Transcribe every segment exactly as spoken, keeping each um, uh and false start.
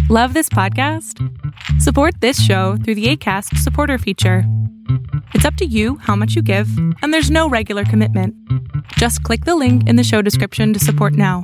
Love this podcast? Support this show through the Acast supporter feature. It's up to you how much you give, and there's no regular commitment. Just click the link in the show description to support now.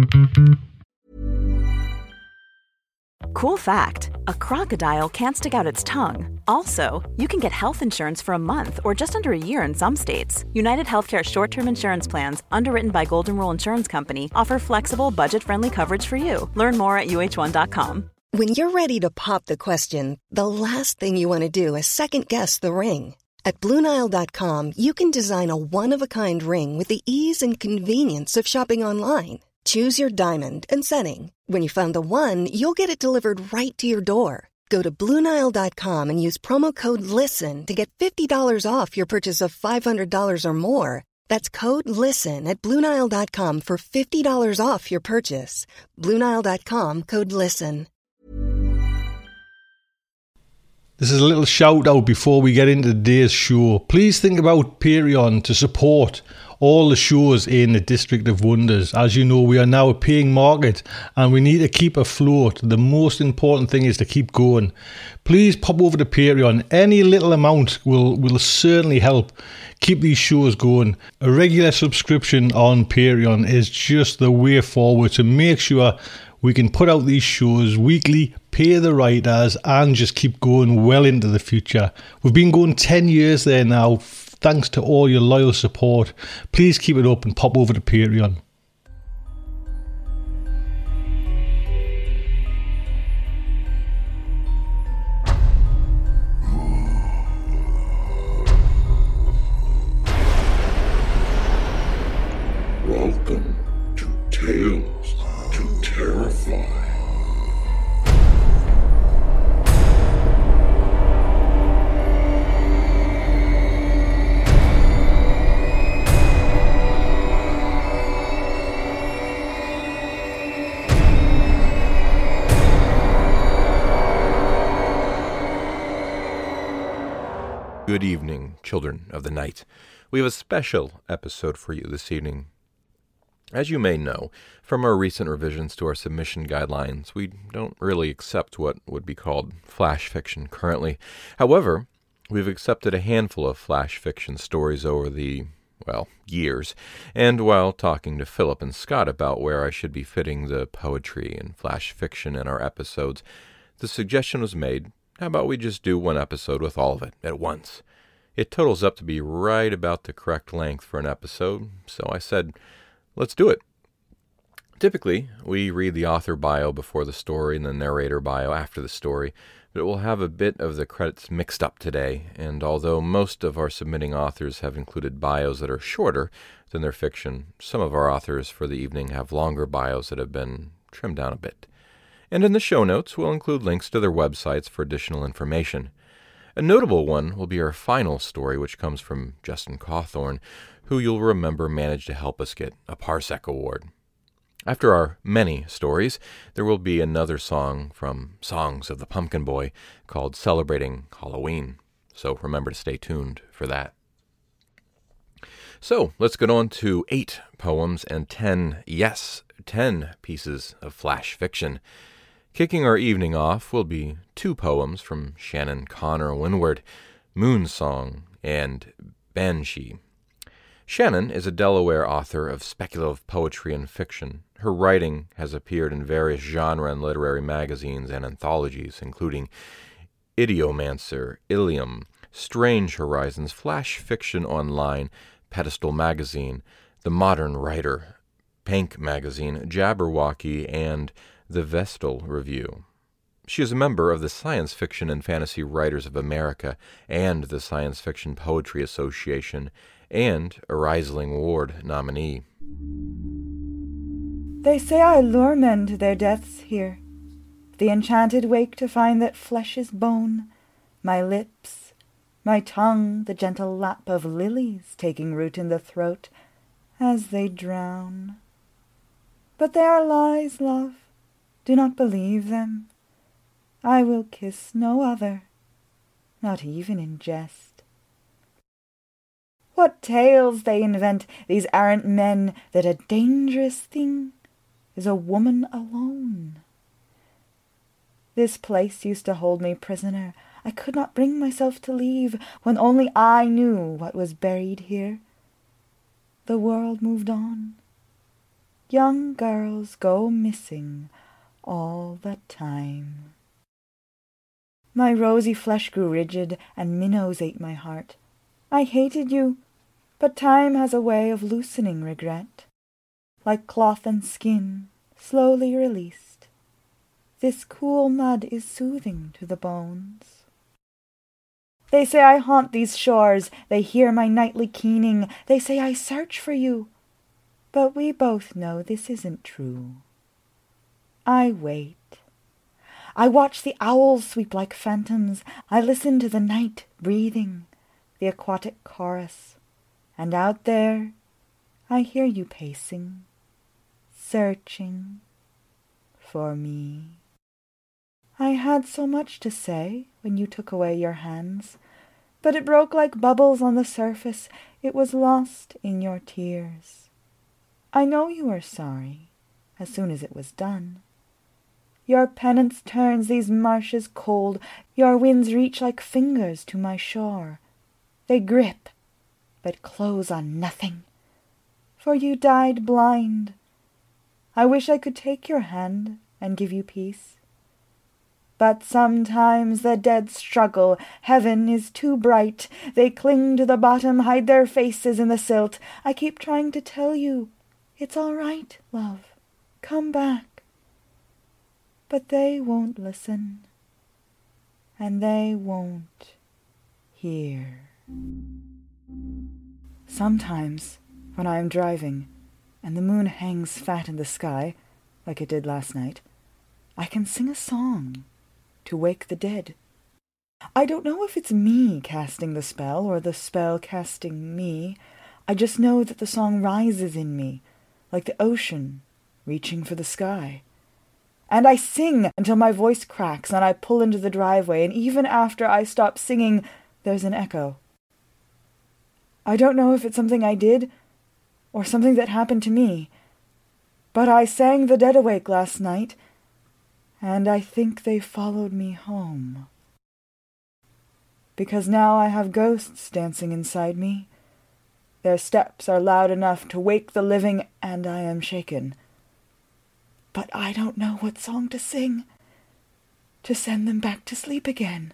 Cool fact, a crocodile can't stick out its tongue. Also, you can get health insurance for a month or just under a year in some states. United Healthcare short-term insurance plans, underwritten by Golden Rule Insurance Company, offer flexible, budget-friendly coverage for you. Learn more at U H one dot com. When you're ready to pop the question, the last thing you want to do is second-guess the ring. At Blue Nile dot com, you can design a one-of-a-kind ring with the ease and convenience of shopping online. Choose your diamond and setting. When you find the one, you'll get it delivered right to your door. Go to Blue Nile dot com and use promo code LISTEN to get fifty dollars off your purchase of five hundred dollars or more. That's code LISTEN at Blue Nile dot com for fifty dollars off your purchase. Blue Nile dot com, code LISTEN. This is a little shout out before we get into today's show. Please think about Patreon to support all the shows in the District of Wonders. As you know, we are now a paying market and we need to keep afloat. The most important thing is to keep going. Please pop over to Patreon. Any little amount will, will certainly help keep these shows going. A regular subscription on Patreon is just the way forward to make sure we can put out these shows weekly, pay the writers, and just keep going well into the future. We've been going ten years there now, thanks to all your loyal support. Please keep it up and pop over to Patreon. Welcome to Tales to Terrify. Good evening, children of the night. We have a special episode for you this evening. As you may know, from our recent revisions to our submission guidelines, we don't really accept what would be called flash fiction currently. However, we've accepted a handful of flash fiction stories over the, well, years, and while talking to Philip and Scott about where I should be fitting the poetry and flash fiction in our episodes, the suggestion was made, how about we just do one episode with all of it at once? It totals up to be right about the correct length for an episode, so I said, let's do it. Typically, we read the author bio before the story and the narrator bio after the story, but we'll have a bit of the credits mixed up today, and although most of our submitting authors have included bios that are shorter than their fiction, some of our authors for the evening have longer bios that have been trimmed down a bit. And in the show notes, we'll include links to their websites for additional information. A notable one will be our final story, which comes from Justin Cawthorn, who you'll remember managed to help us get a Parsec Award. After our many stories, there will be another song from Songs of the Pumpkin Boy called Celebrating Halloween, so remember to stay tuned for that. So, let's get on to eight poems and ten, yes, ten pieces of flash fiction. Kicking our evening off will be two poems from Shannon Connor Windward, Moon Song and Banshee. Shannon is a Delaware author of speculative poetry and fiction. Her writing has appeared in various genre and literary magazines and anthologies, including Idiomancer, Ilium, Strange Horizons, Flash Fiction Online, Pedestal Magazine, The Modern Writer, Pank Magazine, Jabberwocky, and The Vestal Review. She is a member of the Science Fiction and Fantasy Writers of America and the Science Fiction Poetry Association, and a Rising Award nominee. They say I lure men to their deaths here. The enchanted wake to find that flesh is bone, my lips, my tongue, the gentle lap of lilies taking root in the throat as they drown. But they are lies, love. Do not believe them. I will kiss no other, not even in jest. What tales they invent, these arrant men, that a dangerous thing is a woman alone. This place used to hold me prisoner. I could not bring myself to leave, when only I knew what was buried here. The world moved on. Young girls go missing all the time. My rosy flesh grew rigid, and minnows ate my heart. I hated you, but time has a way of loosening regret. Like cloth and skin, slowly released, this cool mud is soothing to the bones. They say I haunt these shores, they hear my nightly keening, they say I search for you, but we both know this isn't true. I wait. I watch the owls sweep like phantoms, I listen to the night breathing, the aquatic chorus, and out there I hear you pacing, searching for me. I had so much to say when you took away your hands, but it broke like bubbles on the surface. It was lost in your tears. I know you are sorry, as soon as it was done. Your penance turns these marshes cold, your winds reach like fingers to my shore. They grip, but close on nothing, for you died blind. I wish I could take your hand and give you peace. But sometimes the dead struggle, heaven is too bright. They cling to the bottom, hide their faces in the silt. I keep trying to tell you, it's all right, love, come back. But they won't listen, and they won't hear. Sometimes, when I am driving, and the moon hangs fat in the sky, like it did last night, I can sing a song to wake the dead. I don't know if it's me casting the spell or the spell casting me. I just know that the song rises in me, like the ocean reaching for the sky. And I sing until my voice cracks and I pull into the driveway, and even after I stop singing, there's an echo. I don't know if it's something I did or something that happened to me, but I sang the dead awake last night, and I think they followed me home. Because now I have ghosts dancing inside me. Their steps are loud enough to wake the living, and I am shaken. But I don't know what song to sing to send them back to sleep again.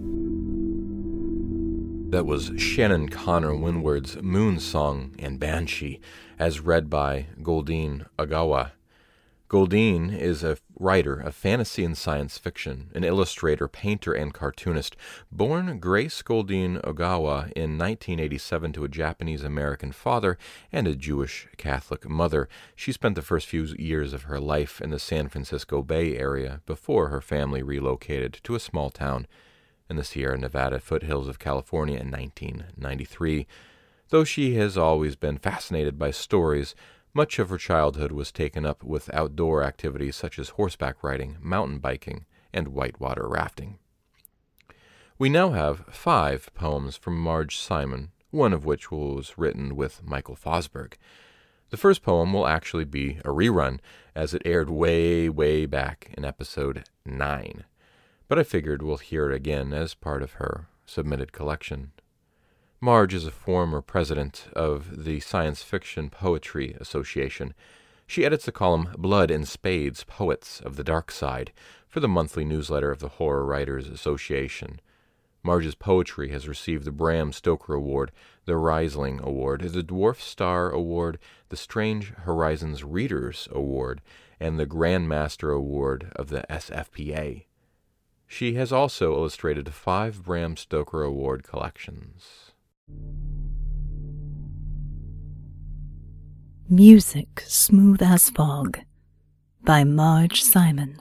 That was Shannon Connor Windward's Moon Song and Banshee, as read by Goldine Ogawa. Goldine is a writer of fantasy and science fiction, an illustrator, painter, and cartoonist. Born Grace Goldine Ogawa in nineteen eighty-seven to a Japanese-American father and a Jewish Catholic mother, she spent the first few years of her life in the San Francisco Bay Area before her family relocated to a small town in the Sierra Nevada foothills of California in nineteen ninety-three. Though she has always been fascinated by stories, much of her childhood was taken up with outdoor activities such as horseback riding, mountain biking, and whitewater rafting. We now have five poems from Marge Simon, one of which was written with Michael Fosberg. The first poem will actually be a rerun, as it aired way, way back in episode nine. But I figured we'll hear it again as part of her submitted collection. Marge is a former president of the Science Fiction Poetry Association. She edits the column Blood and Spades, Poets of the Dark Side for the monthly newsletter of the Horror Writers Association. Marge's poetry has received the Bram Stoker Award, the Riesling Award, the Dwarf Star Award, the Strange Horizons Readers Award, and the Grandmaster Award of the S F P A. She has also illustrated five Bram Stoker Award collections. Music Smooth as Fog by Marge Simon.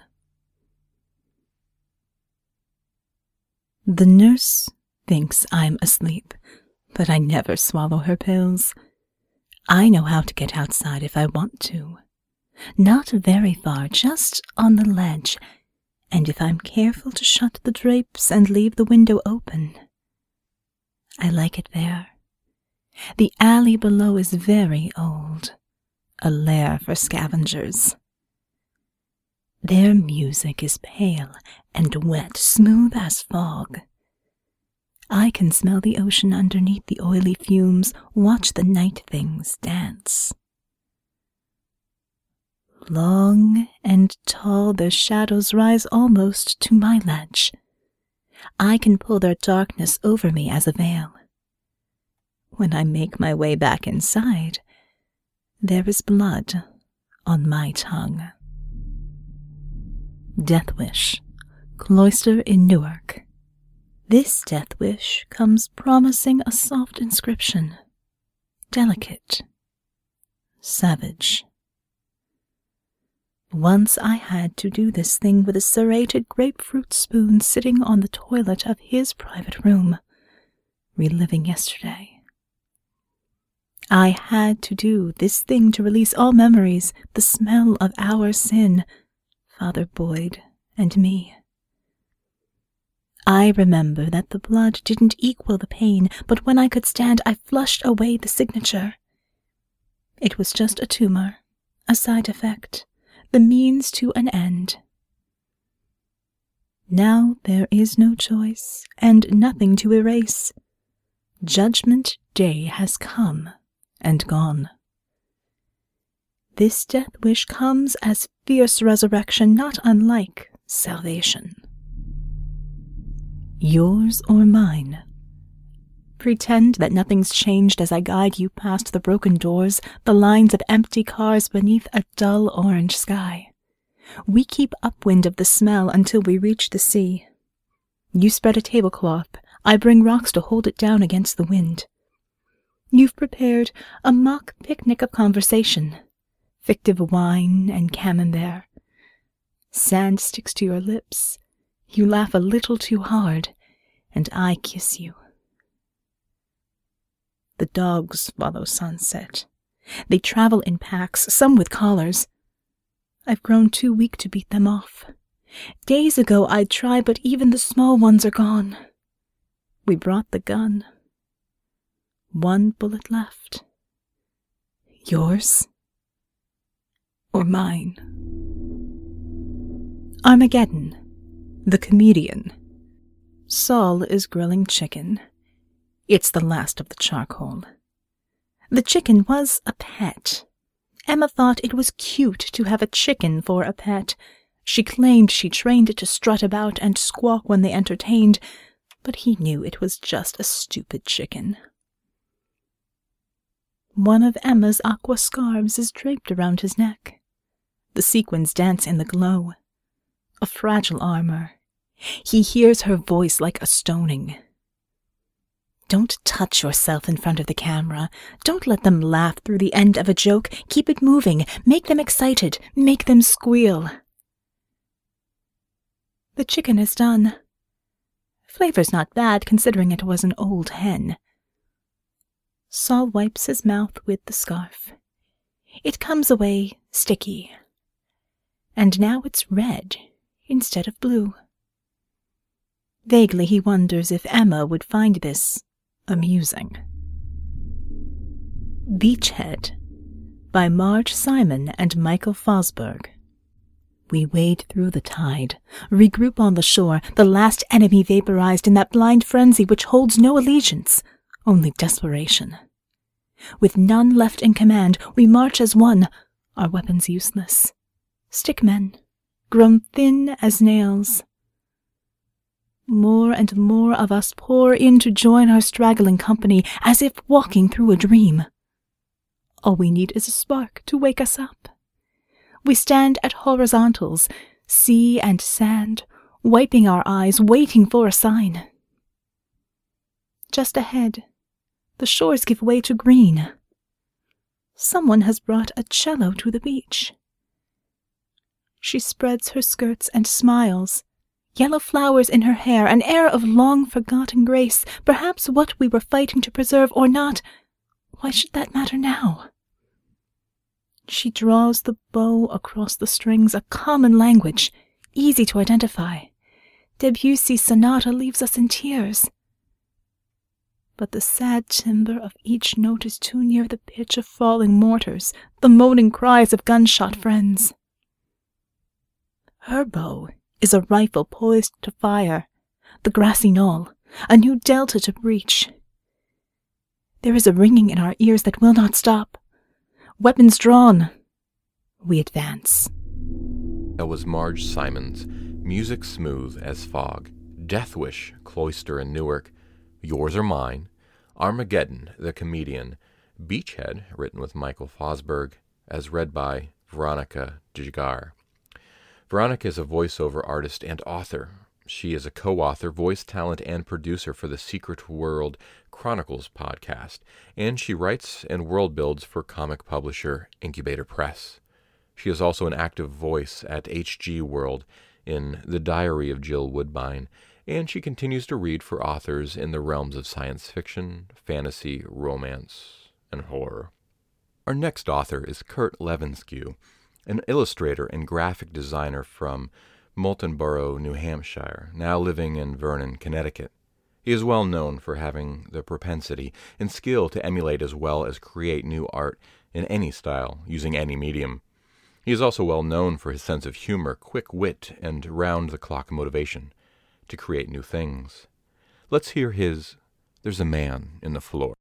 The nurse thinks I'm asleep, but I never swallow her pills. I know how to get outside if I want to. Not very far, just on the ledge, and if I'm careful to shut the drapes and leave the window open. I like it there. The alley below is very old, a lair for scavengers. Their music is pale and wet, smooth as fog. I can smell the ocean underneath the oily fumes, watch the night things dance. Long and tall, their shadows rise almost to my ledge. I can pull their darkness over me as a veil. When I make my way back inside, there is blood on my tongue. Death Wish, Cloister in Newark. This death wish comes promising a soft inscription. Delicate. Savage. Once I had to do this thing with a serrated grapefruit spoon sitting on the toilet of his private room, reliving yesterday. I had to do this thing to release all memories, the smell of our sin, Father Boyd and me. I remember that the blood didn't equal the pain, but when I could stand, I flushed away the signature. It was just a tumor, a side effect, the means to an end. Now there is no choice, and nothing to erase. Judgment Day has come and gone. This death wish comes as fierce resurrection, not unlike salvation. Yours or mine? Pretend that nothing's changed as I guide you past the broken doors, the lines of empty cars beneath a dull orange sky. We keep upwind of the smell until we reach the sea. You spread a tablecloth, I bring rocks to hold it down against the wind. You've prepared a mock picnic of conversation, fictive wine and camembert. Sand sticks to your lips. You laugh a little too hard, and I kiss you. The dogs follow sunset. They travel in packs, some with collars. I've grown too weak to beat them off. Days ago I'd try, but even the small ones are gone. We brought the gun. One bullet left. Yours or mine? Armageddon. The comedian. Saul is grilling chicken. It's the last of the charcoal. The chicken was a pet. Emma thought it was cute to have a chicken for a pet. She claimed she trained it to strut about and squawk when they entertained, but he knew it was just a stupid chicken. One of Emma's aqua scarves is draped around his neck. The sequins dance in the glow. A fragile armor. He hears her voice like a stoning. Don't touch yourself in front of the camera. Don't let them laugh through the end of a joke. Keep it moving. Make them excited. Make them squeal. The chicken is done. Flavor's not bad, considering it was an old hen. Saul wipes his mouth with the scarf. It comes away sticky. And now it's red instead of blue. Vaguely he wonders if Emma would find this amusing. Beachhead by Marge Simon and Michael Fosberg. We wade through the tide, regroup on the shore, the last enemy vaporized in that blind frenzy which holds no allegiance, only desperation. With none left in command, we march as one, our weapons useless. Stickmen, grown thin as nails. More and more of us pour in to join our straggling company, as if walking through a dream. All we need is a spark to wake us up. We stand at horizontals, sea and sand, wiping our eyes, waiting for a sign. Just ahead, the shores give way to green. Someone has brought a cello to the beach. She spreads her skirts and smiles, yellow flowers in her hair, an air of long-forgotten grace, perhaps what we were fighting to preserve or not. Why should that matter now? She draws the bow across the strings, a common language, easy to identify. Debussy's sonata leaves us in tears. But the sad timbre of each note is too near the pitch of falling mortars, the moaning cries of gunshot friends. Her bow is a rifle poised to fire, the grassy knoll, a new delta to breach. There is a ringing in our ears that will not stop. Weapons drawn. We advance. That was Marge Simons, Music Smooth as Fog, Death Wish, Cloister and Newark, Yours or Mine, Armageddon, The Comedian, Beachhead, written with Michael Fosberg, as read by Veronica Jigar. Veronica is a voiceover artist and author. She is a co-author, voice talent, and producer for the Secret World Chronicles podcast, and she writes and world builds for comic publisher Incubator Press. She is also an active voice at H G World in The Diary of Jill Woodbine, and she continues to read for authors in the realms of science fiction, fantasy, romance, and horror. Our next author is Kurt Levenskew, an illustrator and graphic designer from Moultonborough, New Hampshire, now living in Vernon, Connecticut. He is well known for having the propensity and skill to emulate as well as create new art in any style, using any medium. He is also well known for his sense of humor, quick wit, and round-the-clock motivation to create new things. Let's hear his There's a Man in the Floor.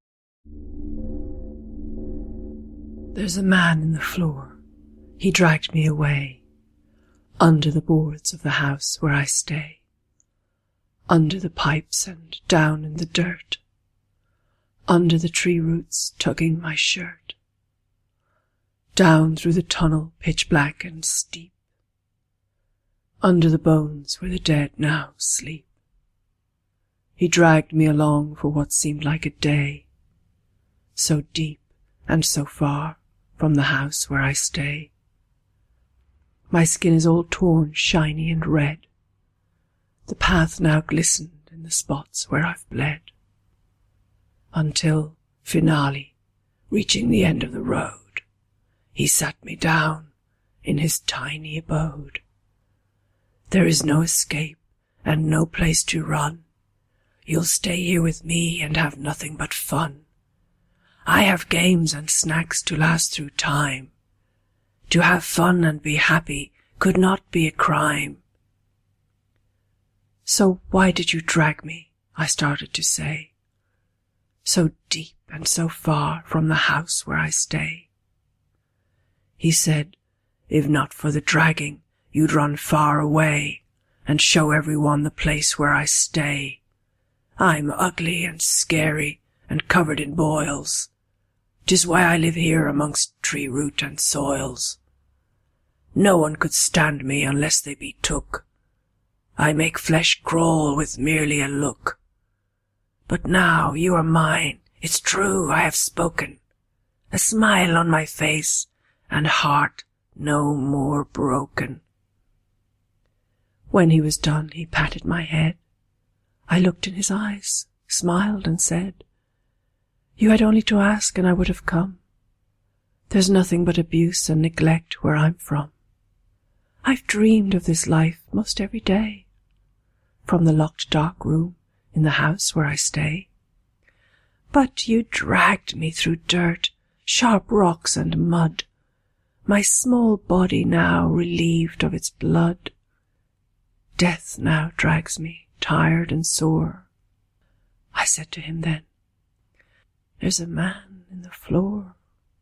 There's a man in the floor. He dragged me away, under the boards of the house where I stay, under the pipes and down in the dirt, under the tree roots tugging my shirt, down through the tunnel pitch black and steep, under the bones where the dead now sleep. He dragged me along for what seemed like a day, so deep and so far from the house where I stay. My skin is all torn, shiny and red. The path now glistened in the spots where I've bled. Until, finale, reaching the end of the road, he sat me down in his tiny abode. There is no escape and no place to run. You'll stay here with me and have nothing but fun. I have games and snacks to last through time. To have fun and be happy could not be a crime. So why did you drag me, I started to say, so deep and so far from the house where I stay? He said, if not for the dragging, you'd run far away and show everyone the place where I stay. I'm ugly and scary and covered in boils. 'Tis why I live here amongst tree root and soils. No one could stand me unless they be took. I make flesh crawl with merely a look. But now you are mine, it's true I have spoken. A smile on my face and heart no more broken. When he was done, he patted my head. I looked in his eyes, smiled and said, you had only to ask and I would have come. There's nothing but abuse and neglect where I'm from. I've dreamed of this life most every day, from the locked dark room in the house where I stay. But you dragged me through dirt, sharp rocks and mud, my small body now relieved of its blood. Death now drags me, tired and sore. I said to him then, there's a man in the floor.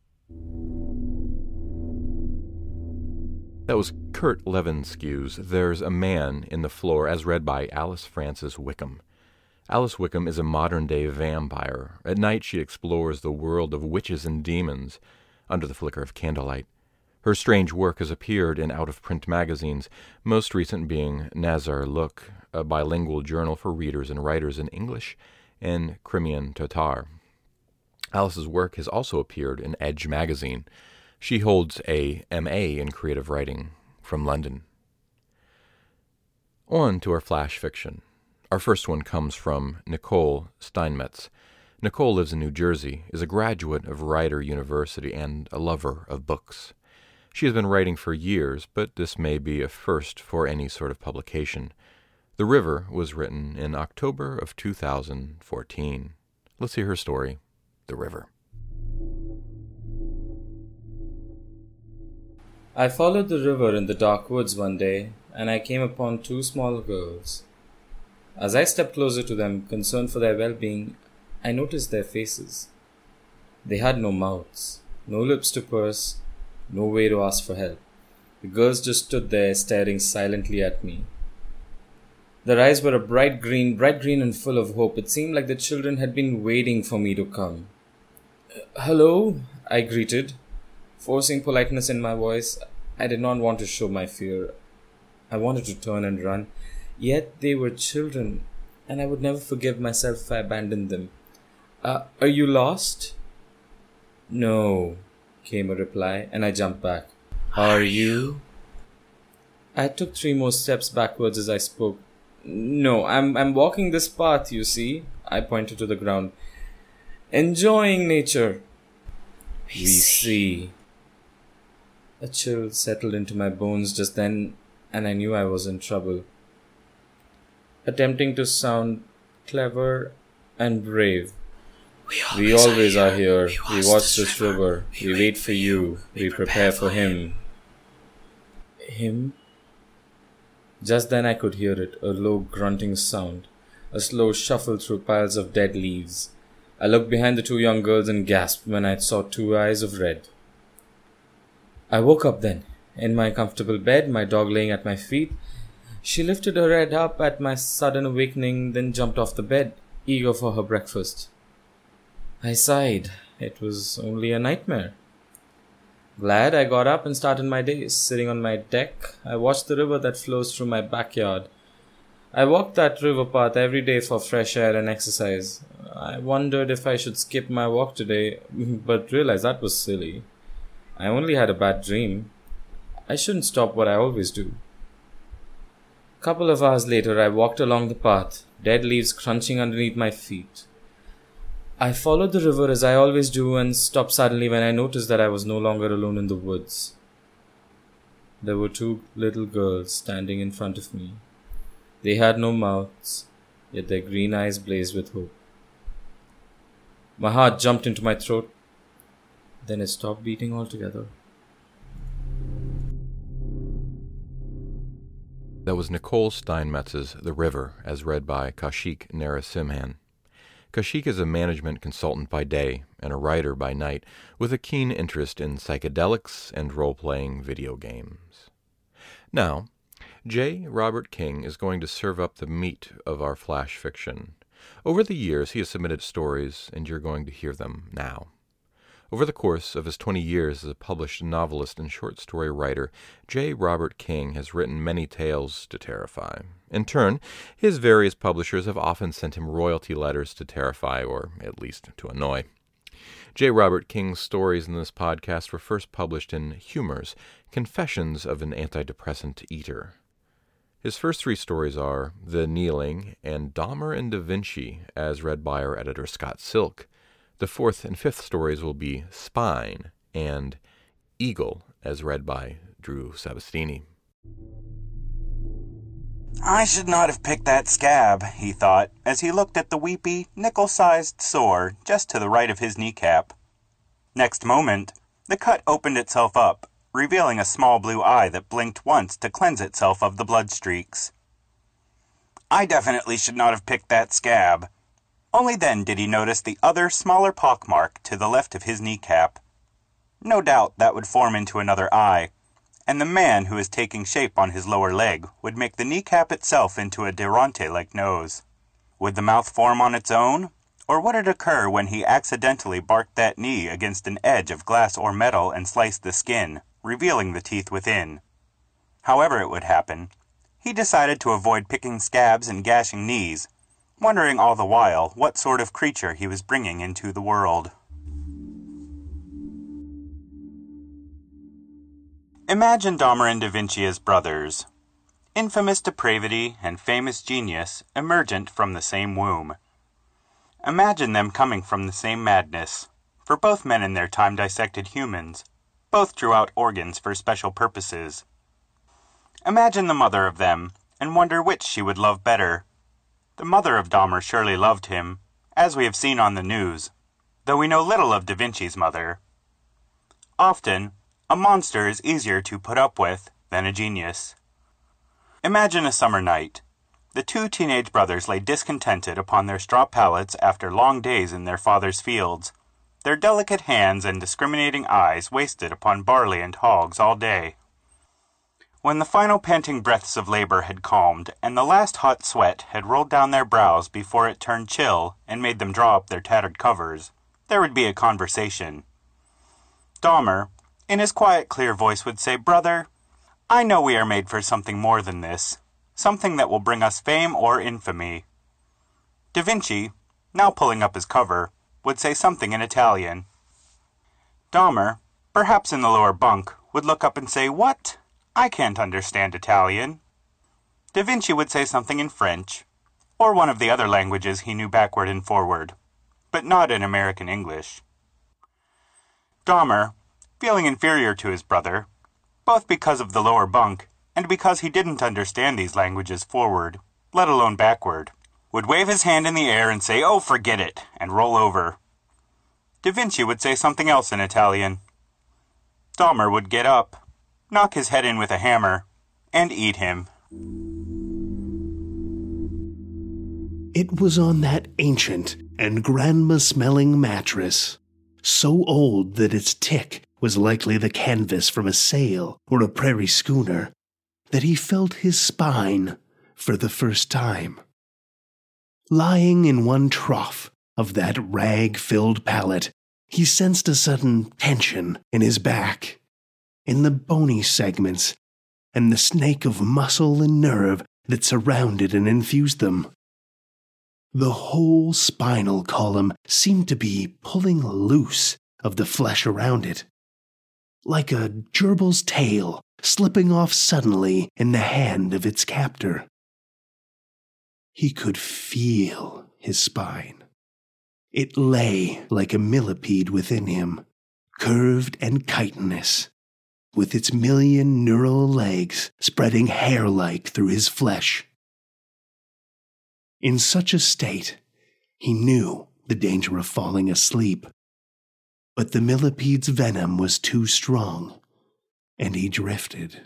That was Kurt Levenskew's There's a Man in the Floor, as read by Alice Frances Wickham. Alice Wickham is a modern-day vampire. At night she explores the world of witches and demons under the flicker of candlelight. Her strange work has appeared in out-of-print magazines, most recent being Nazar Look, a bilingual journal for readers and writers in English and Crimean Tatar. Alice's work has also appeared in Edge magazine. She holds a M A in creative writing from London. On to our flash fiction. Our first one comes from Nicole Steinmetz. Nicole lives in New Jersey, is a graduate of Rider University, and a lover of books. She has been writing for years, but this may be a first for any sort of publication. The River was written in October of two thousand fourteen. Let's hear her story, The River. I followed the river in the dark woods one day and I came upon two small girls. As I stepped closer to them, concerned for their well-being, I noticed their faces. They had no mouths, no lips to purse, no way to ask for help. The girls just stood there staring silently at me. Their eyes were a bright green, bright green and full of hope. It seemed like the children had been waiting for me to come. "Hello," I greeted, forcing politeness in my voice. I did not want to show my fear. I wanted to turn and run. Yet they were children, and I would never forgive myself if I abandoned them. Uh, are you lost?" "No," came a reply, and I jumped back. "Are you?" I took three more steps backwards as I spoke. "No, I'm I'm walking this path, you see." I pointed to the ground. "Enjoying nature." We, we see. see. A chill settled into my bones just then, and I knew I was in trouble. Attempting to sound clever and brave. We always, we always are, here. are here. We watch, we watch this river. river. We, we wait for you. We, we prepare for him. Him? Just then I could hear it, a low grunting sound, a slow shuffle through piles of dead leaves. I looked behind the two young girls and gasped when I saw two eyes of red. I woke up then, in my comfortable bed, my dog laying at my feet. She lifted her head up at my sudden awakening, then jumped off the bed, eager for her breakfast. I sighed. It was only a nightmare. Glad, I got up and started my day. Sitting on my deck, I watched the river that flows through my backyard. I walked that river path every day for fresh air and exercise. I wondered if I should skip my walk today, but realized that was silly. I only had a bad dream. I shouldn't stop what I always do. A couple of hours later, I walked along the path, dead leaves crunching underneath my feet. I followed the river as I always do and stopped suddenly when I noticed that I was no longer alone in the woods. There were two little girls standing in front of me. They had no mouths, yet their green eyes blazed with hope. My heart jumped into my throat, then it stopped beating altogether. That was Nicole Steinmetz's The River, as read by Kaushik Narasimhan. Kaushik is a management consultant by day and a writer by night with a keen interest in psychedelics and role-playing video games. Now, J. Robert King is going to serve up the meat of our flash fiction. Over the years, he has submitted stories, and you're going to hear them now. Over the course of his twenty years as a published novelist and short story writer, J. Robert King has written many tales to Terrify. In turn, his various publishers have often sent him royalty letters to terrify, or at least to annoy. J. Robert King's stories in this podcast were first published in Humors, Confessions of an Antidepressant Eater. His first three stories are The Kneeling and Dahmer and Da Vinci, as read by our editor Scott Silk. The fourth and fifth stories will be Spine and Eagle, as read by Drew Sabastini. I should not have picked that scab, he thought, as he looked at the weepy, nickel-sized sore just to the right of his kneecap. Next moment, the cut opened itself up, revealing a small blue eye that blinked once to cleanse itself of the blood streaks. I definitely should not have picked that scab. Only then did he notice the other, smaller pockmark to the left of his kneecap. No doubt that would form into another eye, and the man who is taking shape on his lower leg would make the kneecap itself into a Durante-like nose. Would the mouth form on its own, or would it occur when he accidentally barked that knee against an edge of glass or metal and sliced the skin, revealing the teeth within? However it would happen, he decided to avoid picking scabs and gashing knees, wondering all the while what sort of creature he was bringing into the world. Imagine Dahmer and Da Vinci as brothers. Infamous depravity and famous genius emergent from the same womb. Imagine them coming from the same madness, for both men in their time dissected humans. Both drew out organs for special purposes. Imagine the mother of them, and wonder which she would love better. The mother of Dahmer surely loved him, as we have seen on the news, though we know little of Da Vinci's mother. Often, a monster is easier to put up with than a genius. Imagine a summer night. The two teenage brothers lay discontented upon their straw pallets after long days in their father's fields, their delicate hands and discriminating eyes wasted upon barley and hogs all day. When the final panting breaths of labor had calmed, and the last hot sweat had rolled down their brows before it turned chill and made them draw up their tattered covers, there would be a conversation. Dahmer, in his quiet, clear voice, would say, "Brother, I know we are made for something more than this, something that will bring us fame or infamy." Da Vinci, now pulling up his cover, would say something in Italian. Dahmer, perhaps in the lower bunk, would look up and say, "What? I can't understand Italian." Da Vinci would say something in French, or one of the other languages he knew backward and forward, but not in American English. Dahmer, feeling inferior to his brother, both because of the lower bunk and because he didn't understand these languages forward, let alone backward, would wave his hand in the air and say, "Oh, forget it," and roll over. Da Vinci would say something else in Italian. Dahmer would get up, knock his head in with a hammer, and eat him. It was on that ancient and grandma-smelling mattress, so old that its tick was likely the canvas from a sail or a prairie schooner, that he felt his spine for the first time. Lying in one trough of that rag-filled pallet, he sensed a sudden tension in his back, in the bony segments, and the snake of muscle and nerve that surrounded and infused them. The whole spinal column seemed to be pulling loose of the flesh around it, like a gerbil's tail slipping off suddenly in the hand of its captor. He could feel his spine. It lay like a millipede within him, curved and chitinous, with its million neural legs spreading hair-like through his flesh. In such a state, he knew the danger of falling asleep, but the millipede's venom was too strong, and he drifted.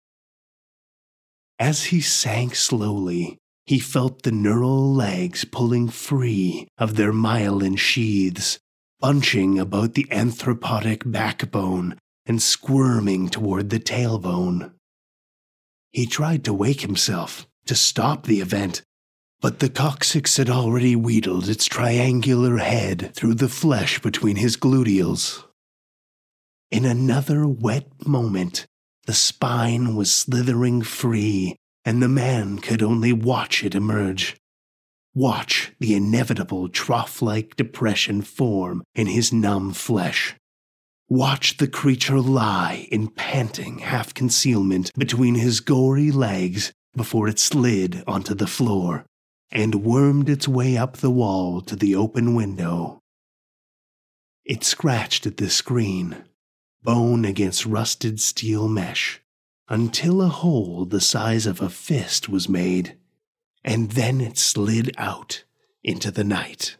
As he sank slowly, he felt the neural legs pulling free of their myelin sheaths, bunching about the anthropotic backbone and squirming toward the tailbone. He tried to wake himself, to stop the event, but the coccyx had already wheedled its triangular head through the flesh between his gluteals. In another wet moment, the spine was slithering free, and the man could only watch it emerge. Watch the inevitable trough-like depression form in his numb flesh. Watch the creature lie in panting half-concealment between his gory legs before it slid onto the floor and wormed its way up the wall to the open window. It scratched at the screen, bone against rusted steel mesh, until a hole the size of a fist was made, and then it slid out into the night.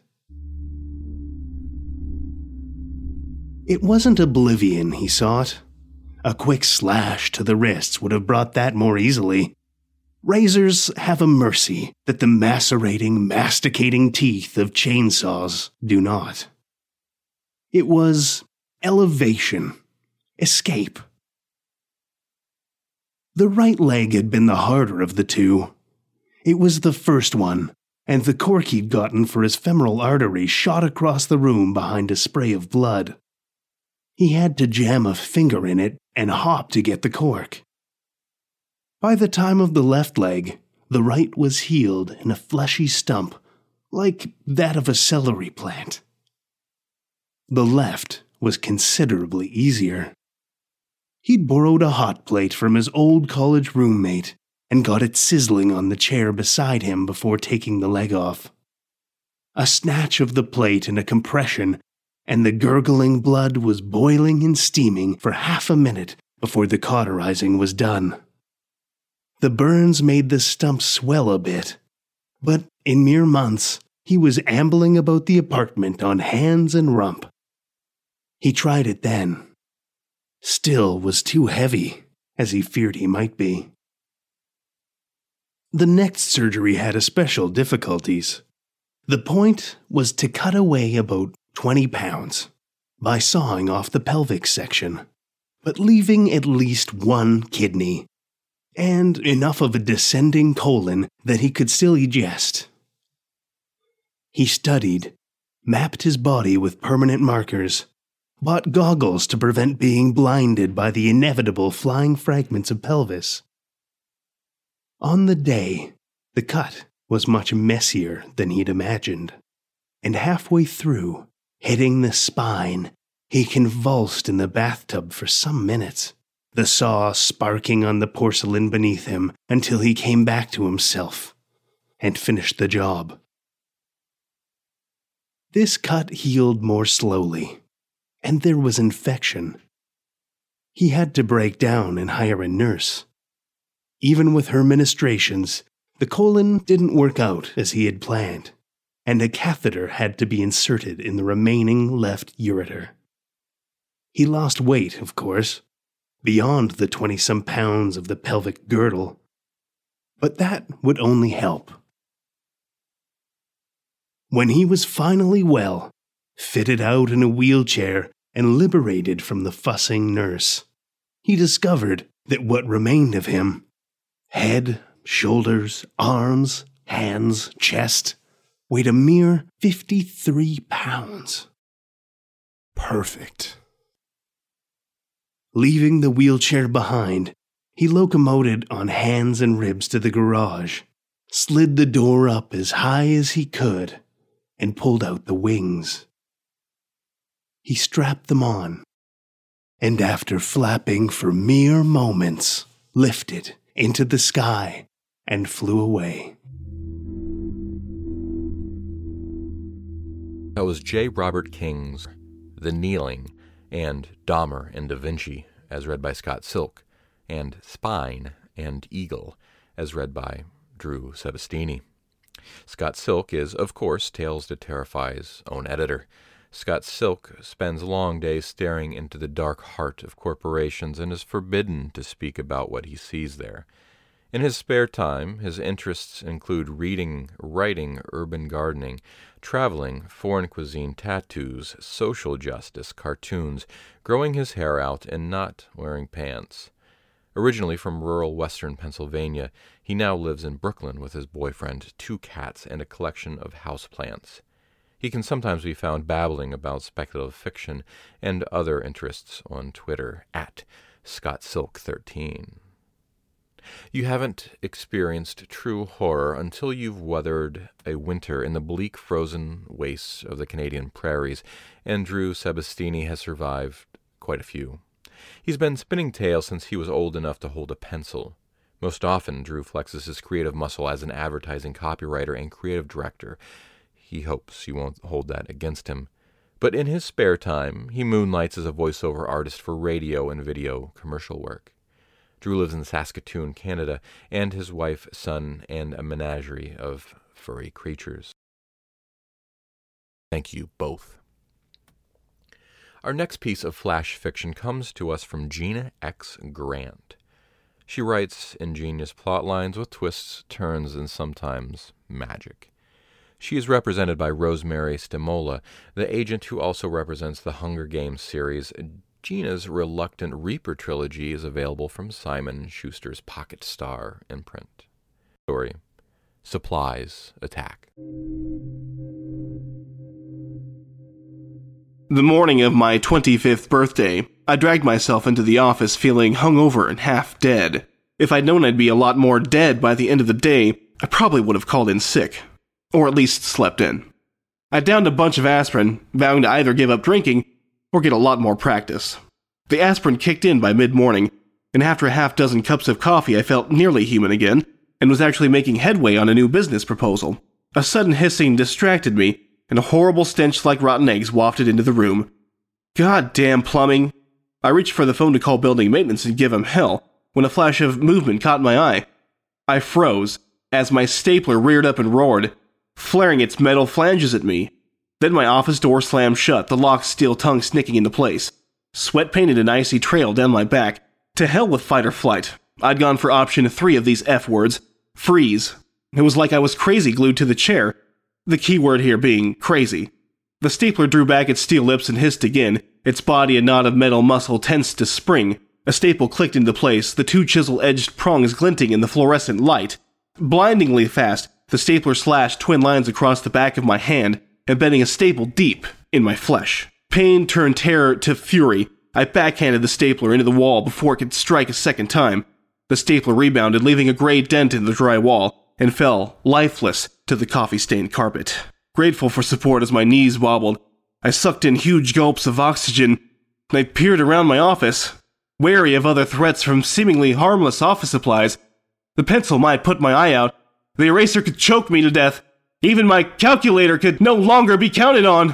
It wasn't oblivion he sought. A quick slash to the wrists would have brought that more easily. Razors have a mercy that the macerating, masticating teeth of chainsaws do not. It was elevation, escape. The right leg had been the harder of the two. It was the first one, and the cork he'd gotten for his femoral artery shot across the room behind a spray of blood. He had to jam a finger in it and hop to get the cork. By the time of the left leg, the right was healed in a fleshy stump, like that of a celery plant. The left was considerably easier. He'd borrowed a hot plate from his old college roommate and got it sizzling on the chair beside him before taking the leg off. A snatch of the plate and a compression, and the gurgling blood was boiling and steaming for half a minute before the cauterizing was done. The burns made the stump swell a bit, but in mere months he was ambling about the apartment on hands and rump. He tried it then. Still was too heavy, as he feared he might be. The next surgery had especial difficulties. The point was to cut away about twenty pounds by sawing off the pelvic section, but leaving at least one kidney, and enough of a descending colon that he could still digest. He studied, mapped his body with permanent markers, bought goggles to prevent being blinded by the inevitable flying fragments of pelvis. On the day, the cut was much messier than he'd imagined, and halfway through, hitting the spine, he convulsed in the bathtub for some minutes, the saw sparking on the porcelain beneath him until he came back to himself and finished the job. This cut healed more slowly, and there was infection. He had to break down and hire a nurse. Even with her ministrations, the colon didn't work out as he had planned, and a catheter had to be inserted in the remaining left ureter. He lost weight, of course, beyond the twenty-some pounds of the pelvic girdle, but that would only help. When he was finally well, fitted out in a wheelchair and liberated from the fussing nurse, he discovered that what remained of him, head, shoulders, arms, hands, chest, weighed a mere fifty-three pounds. Perfect. Leaving the wheelchair behind, he locomoted on hands and ribs to the garage, slid the door up as high as he could, and pulled out the wings. He strapped them on, and after flapping for mere moments, lifted into the sky and flew away. That was J. Robert King's The Kneeling and Dahmer and Da Vinci, as read by Scott Silk, and Spine and Eagle, as read by Drew Sebastini. Scott Silk is, of course, Tales to Terrify's own editor. Scott Silk spends long days staring into the dark heart of corporations and is forbidden to speak about what he sees there. In his spare time, his interests include reading, writing, urban gardening, traveling, foreign cuisine, tattoos, social justice, cartoons, growing his hair out, and not wearing pants. Originally from rural western Pennsylvania, he now lives in Brooklyn with his boyfriend, two cats, and a collection of houseplants. He can sometimes be found babbling about speculative fiction and other interests on Twitter, at Scott Silk thirteen. You haven't experienced true horror until you've weathered a winter in the bleak frozen wastes of the Canadian prairies, and Drew Sebastini has survived quite a few. He's been spinning tales since he was old enough to hold a pencil. Most often, Drew flexes his creative muscle as an advertising copywriter and creative director. He hopes you won't hold that against him. But in his spare time, he moonlights as a voiceover artist for radio and video commercial work. Drew lives in Saskatoon, Canada, and his wife, son, and a menagerie of furry creatures. Thank you both. Our next piece of flash fiction comes to us from Gina X. Grant. She writes ingenious plot lines with twists, turns, and sometimes magic. She is represented by Rosemary Stimola, the agent who also represents the Hunger Games series. Gina's Reluctant Reaper trilogy is available from Simon Schuster's Pocket Star imprint. Story: Supplies Attack. The morning of my twenty-fifth birthday, I dragged myself into the office feeling hungover and half dead. If I'd known I'd be a lot more dead by the end of the day, I probably would have called in sick. Or at least slept in. I downed a bunch of aspirin, vowing to either give up drinking or get a lot more practice. The aspirin kicked in by mid-morning, and after a half dozen cups of coffee I felt nearly human again, and was actually making headway on a new business proposal. A sudden hissing distracted me, and a horrible stench like rotten eggs wafted into the room. Goddamn plumbing! I reached for the phone to call building maintenance and give them hell, when a flash of movement caught my eye. I froze, as my stapler reared up and roared, flaring its metal flanges at me. Then my office door slammed shut, the locked steel tongue snicking into place. Sweat painted an icy trail down my back. To hell with fight or flight. I'd gone for option three of these F words, freeze. It was like I was crazy glued to the chair, the key word here being crazy. The stapler drew back its steel lips and hissed again, its body a knot of metal muscle tensed to spring. A staple clicked into place, the two chisel-edged prongs glinting in the fluorescent light. Blindingly fast, the stapler slashed twin lines across the back of my hand, embedding a staple deep in my flesh. Pain turned terror to fury. I backhanded the stapler into the wall before it could strike a second time. The stapler rebounded, leaving a gray dent in the dry wall, and fell, lifeless, to the coffee-stained carpet. Grateful for support as my knees wobbled, I sucked in huge gulps of oxygen, and I peered around my office, wary of other threats from seemingly harmless office supplies. The pencil might put my eye out, the eraser could choke me to death, even my calculator could no longer be counted on.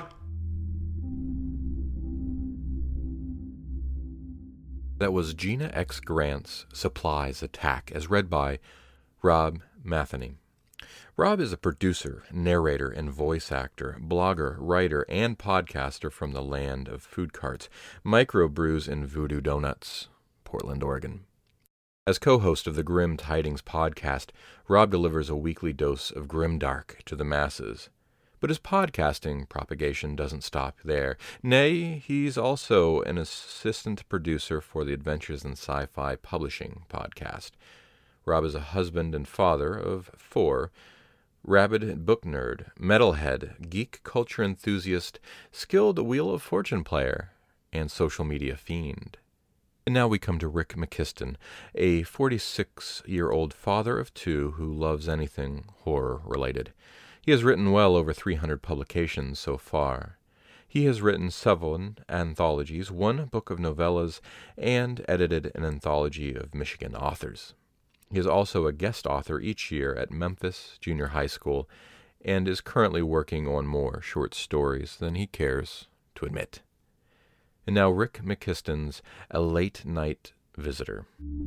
That was Gina X. Grant's Supplies Attack, as read by Rob Matheny. Rob is a producer, narrator, and voice actor, blogger, writer, and podcaster from the land of food carts, microbrews, and Voodoo Donuts, Portland, Oregon. As co-host of the Grim Tidings podcast, Rob delivers a weekly dose of grimdark to the masses. But his podcasting propagation doesn't stop there. Nay, he's also an assistant producer for the Adventures in Sci-Fi Publishing podcast. Rob is a husband and father of four, rabid book nerd, metalhead, geek culture enthusiast, skilled Wheel of Fortune player, and social media fiend. And now we come to Rick McKiston, a forty-six-year-old father of two who loves anything horror-related. He has written well over three hundred publications so far. He has written seven anthologies, one book of novellas, and edited an anthology of Michigan authors. He is also a guest author each year at Memphis Junior High School and is currently working on more short stories than he cares to admit. And now Rick McKiston's A Late Night Visitor.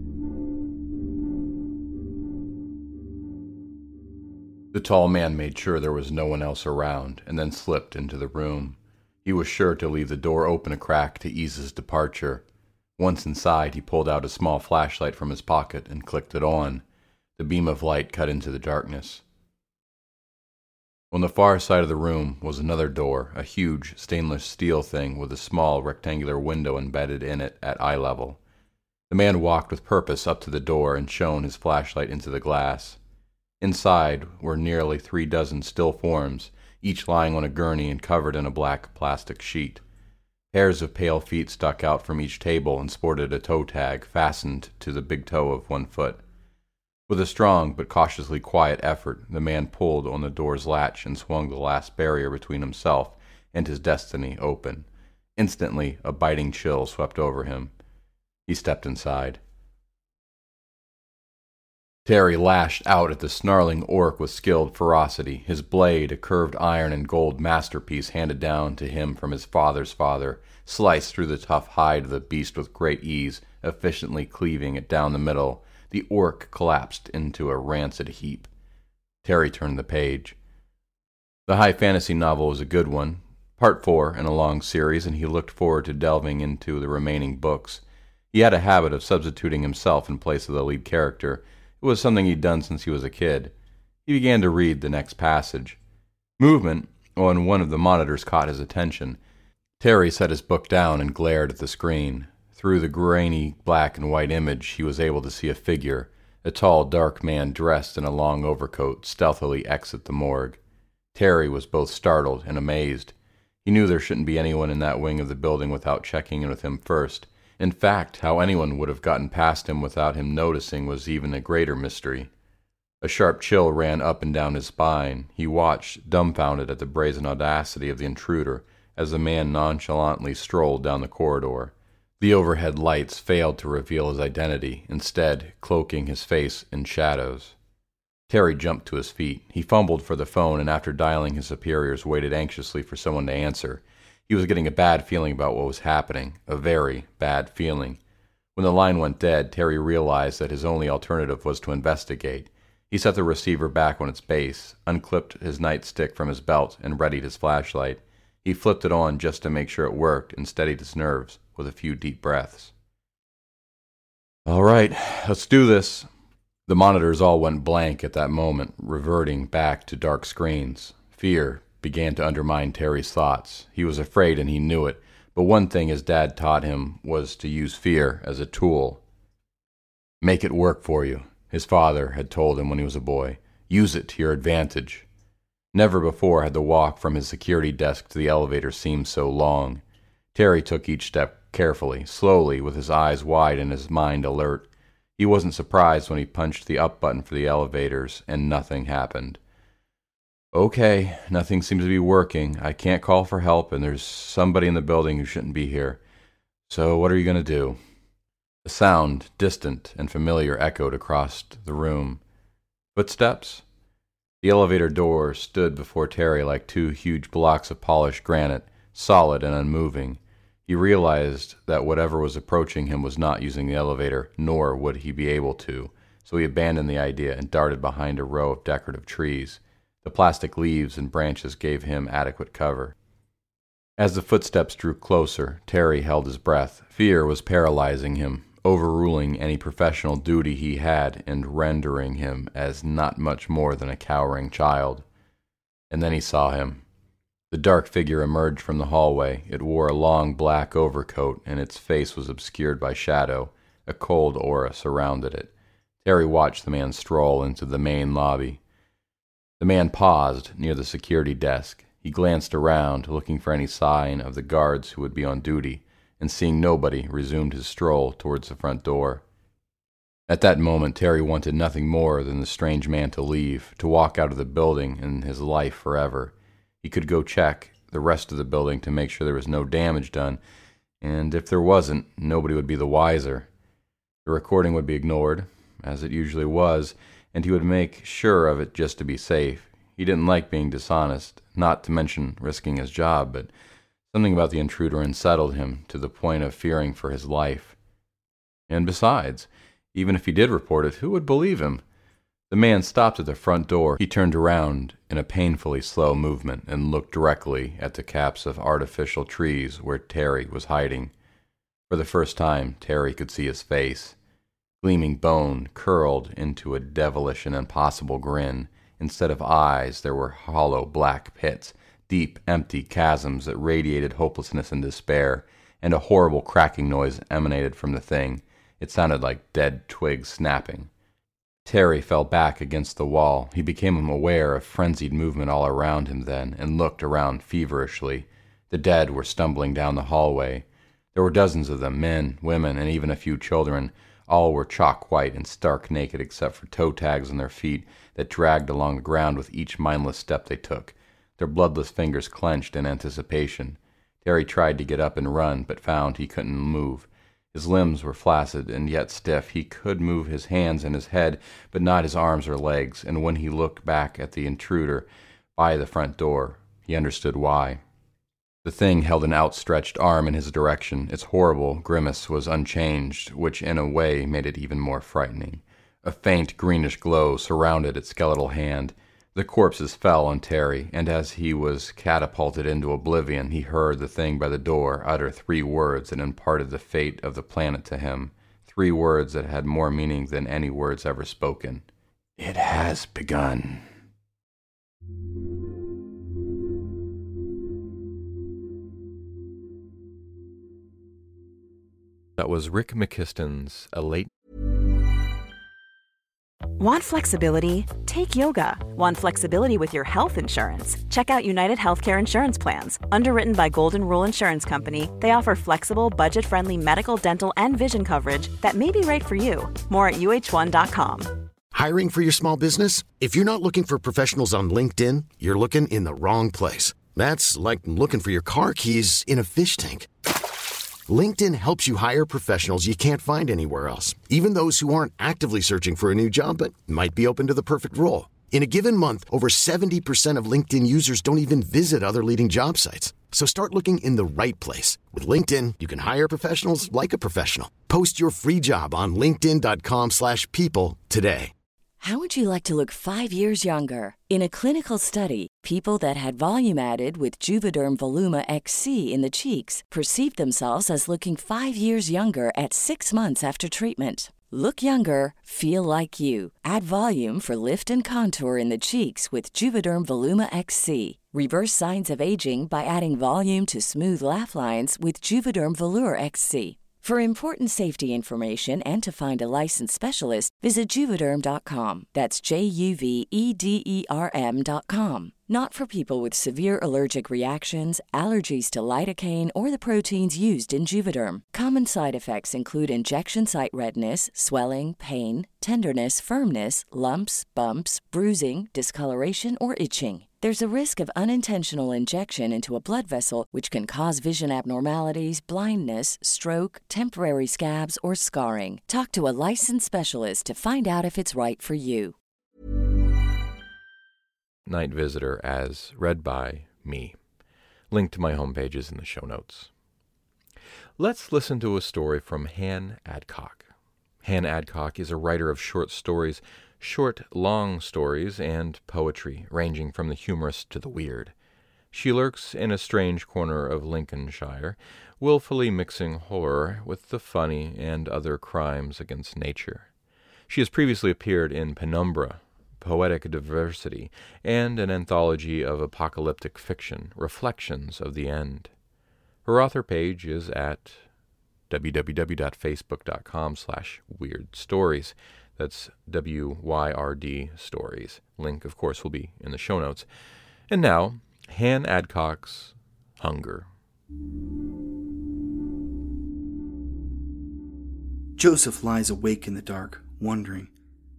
The tall man made sure there was no one else around and then slipped into the room. He was sure to leave the door open a crack to ease his departure. Once inside, he pulled out a small flashlight from his pocket and clicked it on. The beam of light cut into the darkness. On the far side of the room was another door, a huge stainless steel thing with a small rectangular window embedded in it at eye level. The man walked with purpose up to the door and shone his flashlight into the glass. Inside were nearly three dozen still forms, each lying on a gurney and covered in a black plastic sheet. Pairs of pale feet stuck out from each table and sported a toe tag fastened to the big toe of one foot. With a strong but cautiously quiet effort, the man pulled on the door's latch and swung the last barrier between himself and his destiny open. Instantly, a biting chill swept over him. He stepped inside. Terry lashed out at the snarling orc with skilled ferocity, his blade, a curved iron and gold masterpiece handed down to him from his father's father, sliced through the tough hide of the beast with great ease, efficiently cleaving it down the middle. The orc collapsed into a rancid heap. Terry turned the page. The high fantasy novel was a good one, part four in a long series, and he looked forward to delving into the remaining books. He had a habit of substituting himself in place of the lead character. It was something he'd done since he was a kid. He began to read the next passage. Movement on one of the monitors caught his attention. Terry set his book down and glared at the screen. Through the grainy black and white image, he was able to see a figure, a tall, dark man dressed in a long overcoat, stealthily exit the morgue. Terry was both startled and amazed. He knew there shouldn't be anyone in that wing of the building without checking in with him first. In fact, how anyone would have gotten past him without him noticing was even a greater mystery. A sharp chill ran up and down his spine. He watched, dumbfounded at the brazen audacity of the intruder, as the man nonchalantly strolled down the corridor. The overhead lights failed to reveal his identity, instead cloaking his face in shadows. Terry jumped to his feet. He fumbled for the phone, and after dialing his superiors, waited anxiously for someone to answer. He was getting a bad feeling about what was happening, a very bad feeling. When the line went dead, Terry realized that his only alternative was to investigate. He set the receiver back on its base, unclipped his nightstick from his belt, and readied his flashlight. He flipped it on just to make sure it worked and steadied his nerves with a few deep breaths. "All right, let's do this." The monitors all went blank at that moment, reverting back to dark screens. Fear began to undermine Terry's thoughts. He was afraid and he knew it, but one thing his dad taught him was to use fear as a tool. Make it work for you, his father had told him when he was a boy. Use it to your advantage. Never before had the walk from his security desk to the elevator seemed so long. Terry took each step carefully, slowly, with his eyes wide and his mind alert. He wasn't surprised when he punched the up button for the elevators and nothing happened. Okay, nothing seems to be working. I can't call for help and there's somebody in the building who shouldn't be here. So what are you going to do? A sound, distant and familiar, echoed across the room. Footsteps? The elevator door stood before Terry like two huge blocks of polished granite, solid and unmoving. He realized that whatever was approaching him was not using the elevator, nor would he be able to, so he abandoned the idea and darted behind a row of decorative trees. The plastic leaves and branches gave him adequate cover. As the footsteps drew closer, Terry held his breath. Fear was paralyzing him, overruling any professional duty he had and rendering him as not much more than a cowering child. And then he saw him. The dark figure emerged from the hallway. It wore a long black overcoat, and its face was obscured by shadow. A cold aura surrounded it. Terry watched the man stroll into the main lobby. The man paused near the security desk. He glanced around, looking for any sign of the guards who would be on duty, and seeing nobody, resumed his stroll towards the front door. At that moment, Terry wanted nothing more than the strange man to leave, to walk out of the building and his life forever. He could go check the rest of the building to make sure there was no damage done, and if there wasn't, nobody would be the wiser. The recording would be ignored, as it usually was, and he would make sure of it just to be safe. He didn't like being dishonest, not to mention risking his job, but something about the intruder unsettled him to the point of fearing for his life. And besides, even if he did report it, who would believe him? The man stopped at the front door. He turned around in a painfully slow movement and looked directly at the caps of artificial trees where Terry was hiding. For the first time, Terry could see his face. Gleaming bone curled into a devilish and impossible grin. Instead of eyes, there were hollow black pits, deep, empty chasms that radiated hopelessness and despair, and a horrible cracking noise emanated from the thing. It sounded like dead twigs snapping. Terry fell back against the wall. He became aware of frenzied movement all around him then, and looked around feverishly. The dead were stumbling down the hallway. There were dozens of them, men, women, and even a few children. All were chalk white and stark naked except for toe tags on their feet that dragged along the ground with each mindless step they took. Their bloodless fingers clenched in anticipation. Terry tried to get up and run, but found he couldn't move. His limbs were flaccid and yet stiff. He could move his hands and his head, but not his arms or legs, and when he looked back at the intruder by the front door, he understood why. The thing held an outstretched arm in his direction. Its horrible grimace was unchanged, which in a way made it even more frightening. A faint greenish glow surrounded its skeletal hand. The corpses fell on Terry, and as he was catapulted into oblivion, he heard the thing by the door utter three words that imparted the fate of the planet to him. Three words that had more meaning than any words ever spoken. It has begun. That was Rick McKiston's A Late... Want flexibility? Take yoga. Want flexibility with your health insurance? Check out United Healthcare Insurance Plans. Underwritten by Golden Rule Insurance Company, they offer flexible, budget-friendly medical, dental, and vision coverage that may be right for you. More at U H one dot com. Hiring for your small business? If you're not looking for professionals on LinkedIn, you're looking in the wrong place. That's like looking for your car keys in a fish tank. LinkedIn helps you hire professionals you can't find anywhere else, even those who aren't actively searching for a new job but might be open to the perfect role. In a given month, over seventy percent of LinkedIn users don't even visit other leading job sites. So start looking in the right place. With LinkedIn, you can hire professionals like a professional. Post your free job on linkedin dot com slash people today. How would you like to look five years younger? In a clinical study, people that had volume added with Juvederm Voluma X C in the cheeks perceived themselves as looking five years younger at six months after treatment. Look younger, feel like you. Add volume for lift and contour in the cheeks with Juvederm Voluma X C. Reverse signs of aging by adding volume to smooth laugh lines with Juvederm Volure X C. For important safety information and to find a licensed specialist, visit Juvederm dot com. That's J U V E D E R M dot com. Not for people with severe allergic reactions, allergies to lidocaine, or the proteins used in Juvederm. Common side effects include injection site redness, swelling, pain, tenderness, firmness, lumps, bumps, bruising, discoloration, or itching. There's a risk of unintentional injection into a blood vessel, which can cause vision abnormalities, blindness, stroke, temporary scabs, or scarring. Talk to a licensed specialist to find out if it's right for you. Night Visitor as read by me. Link to my homepage is in the show notes. Let's listen to a story from Han Adcock. Han Adcock is a writer of short stories, short, long stories, and poetry, ranging from the humorous to the weird. She lurks in a strange corner of Lincolnshire, willfully mixing horror with the funny and other crimes against nature. She has previously appeared in Penumbra, Poetic Diversity, and an anthology of apocalyptic fiction, Reflections of the End. Her author page is at w w w dot facebook dot com slash weird stories. That's W Y R D stories. Link, of course, will be in the show notes. And now, Han Adcock's Hunger. Joseph lies awake in the dark, wondering.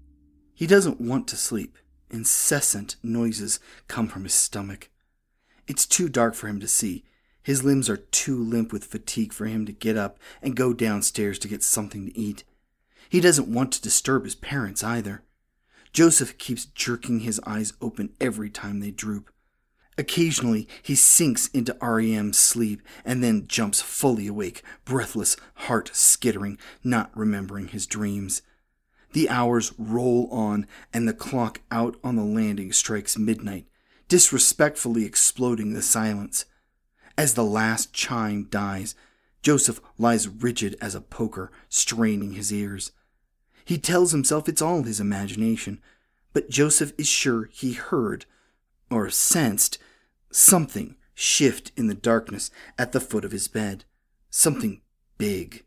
He doesn't want to sleep. Incessant noises come from his stomach. It's too dark for him to see. His limbs are too limp with fatigue for him to get up and go downstairs to get something to eat. He doesn't want to disturb his parents either. Joseph keeps jerking his eyes open every time they droop. Occasionally, he sinks into R E M's sleep and then jumps fully awake, breathless, heart skittering, not remembering his dreams. The hours roll on, and the clock out on the landing strikes midnight, disrespectfully exploding the silence. As the last chime dies, Joseph lies rigid as a poker, straining his ears. He tells himself it's all his imagination, but Joseph is sure he heard, or sensed, something shift in the darkness at the foot of his bed. Something big.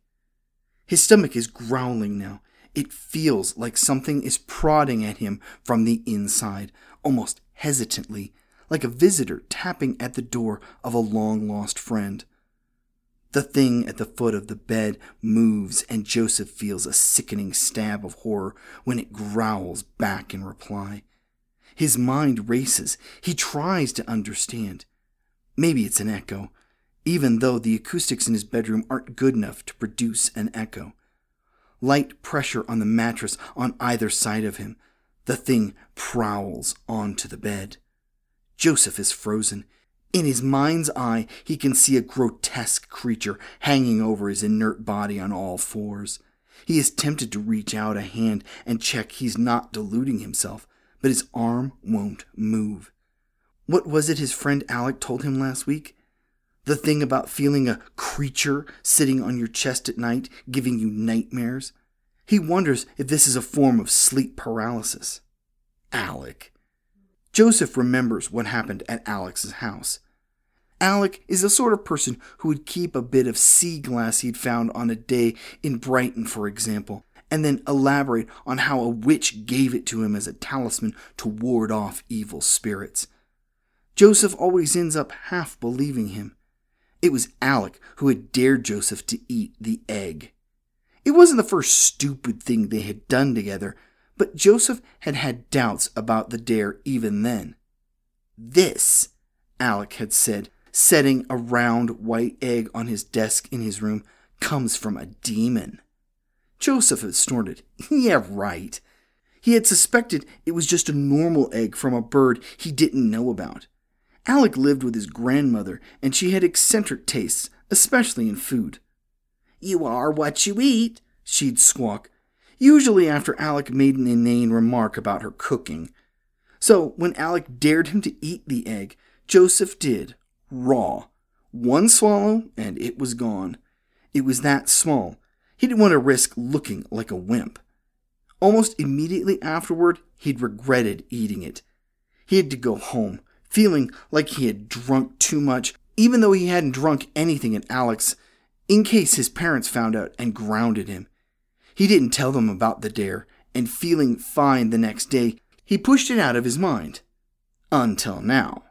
His stomach is growling now. It feels like something is prodding at him from the inside, almost hesitantly, like a visitor tapping at the door of a long-lost friend. The thing at the foot of the bed moves, and Joseph feels a sickening stab of horror when it growls back in reply. His mind races. He tries to understand. Maybe it's an echo, even though the acoustics in his bedroom aren't good enough to produce an echo. Light pressure on the mattress on either side of him. The thing prowls onto the bed. Joseph is frozen. In his mind's eye, he can see a grotesque creature hanging over his inert body on all fours. He is tempted to reach out a hand and check he's not deluding himself, but his arm won't move. What was it his friend Alec told him last week? The thing about feeling a creature sitting on your chest at night, giving you nightmares? He wonders if this is a form of sleep paralysis. Alec. Joseph remembers what happened at Alec's house. Alec is the sort of person who would keep a bit of sea glass he'd found on a day in Brighton, for example, and then elaborate on how a witch gave it to him as a talisman to ward off evil spirits. Joseph always ends up half believing him. It was Alec who had dared Joseph to eat the egg. It wasn't the first stupid thing they had done together, but Joseph had had doubts about the dare even then. This, Alec had said, setting a round white egg on his desk in his room, comes from a demon. Joseph had snorted. Yeah, right. He had suspected it was just a normal egg from a bird he didn't know about. Alec lived with his grandmother, and she had eccentric tastes, especially in food. "You are what you eat," she'd squawk, usually after Alec made an inane remark about her cooking. So when Alec dared him to eat the egg, Joseph did, raw. One swallow, and it was gone. It was that small. He didn't want to risk looking like a wimp. Almost immediately afterward, he'd regretted eating it. He had to go home, feeling like he had drunk too much, even though he hadn't drunk anything at Alex, in case his parents found out and grounded him. He didn't tell them about the dare, and feeling fine the next day, he pushed it out of his mind. Until now.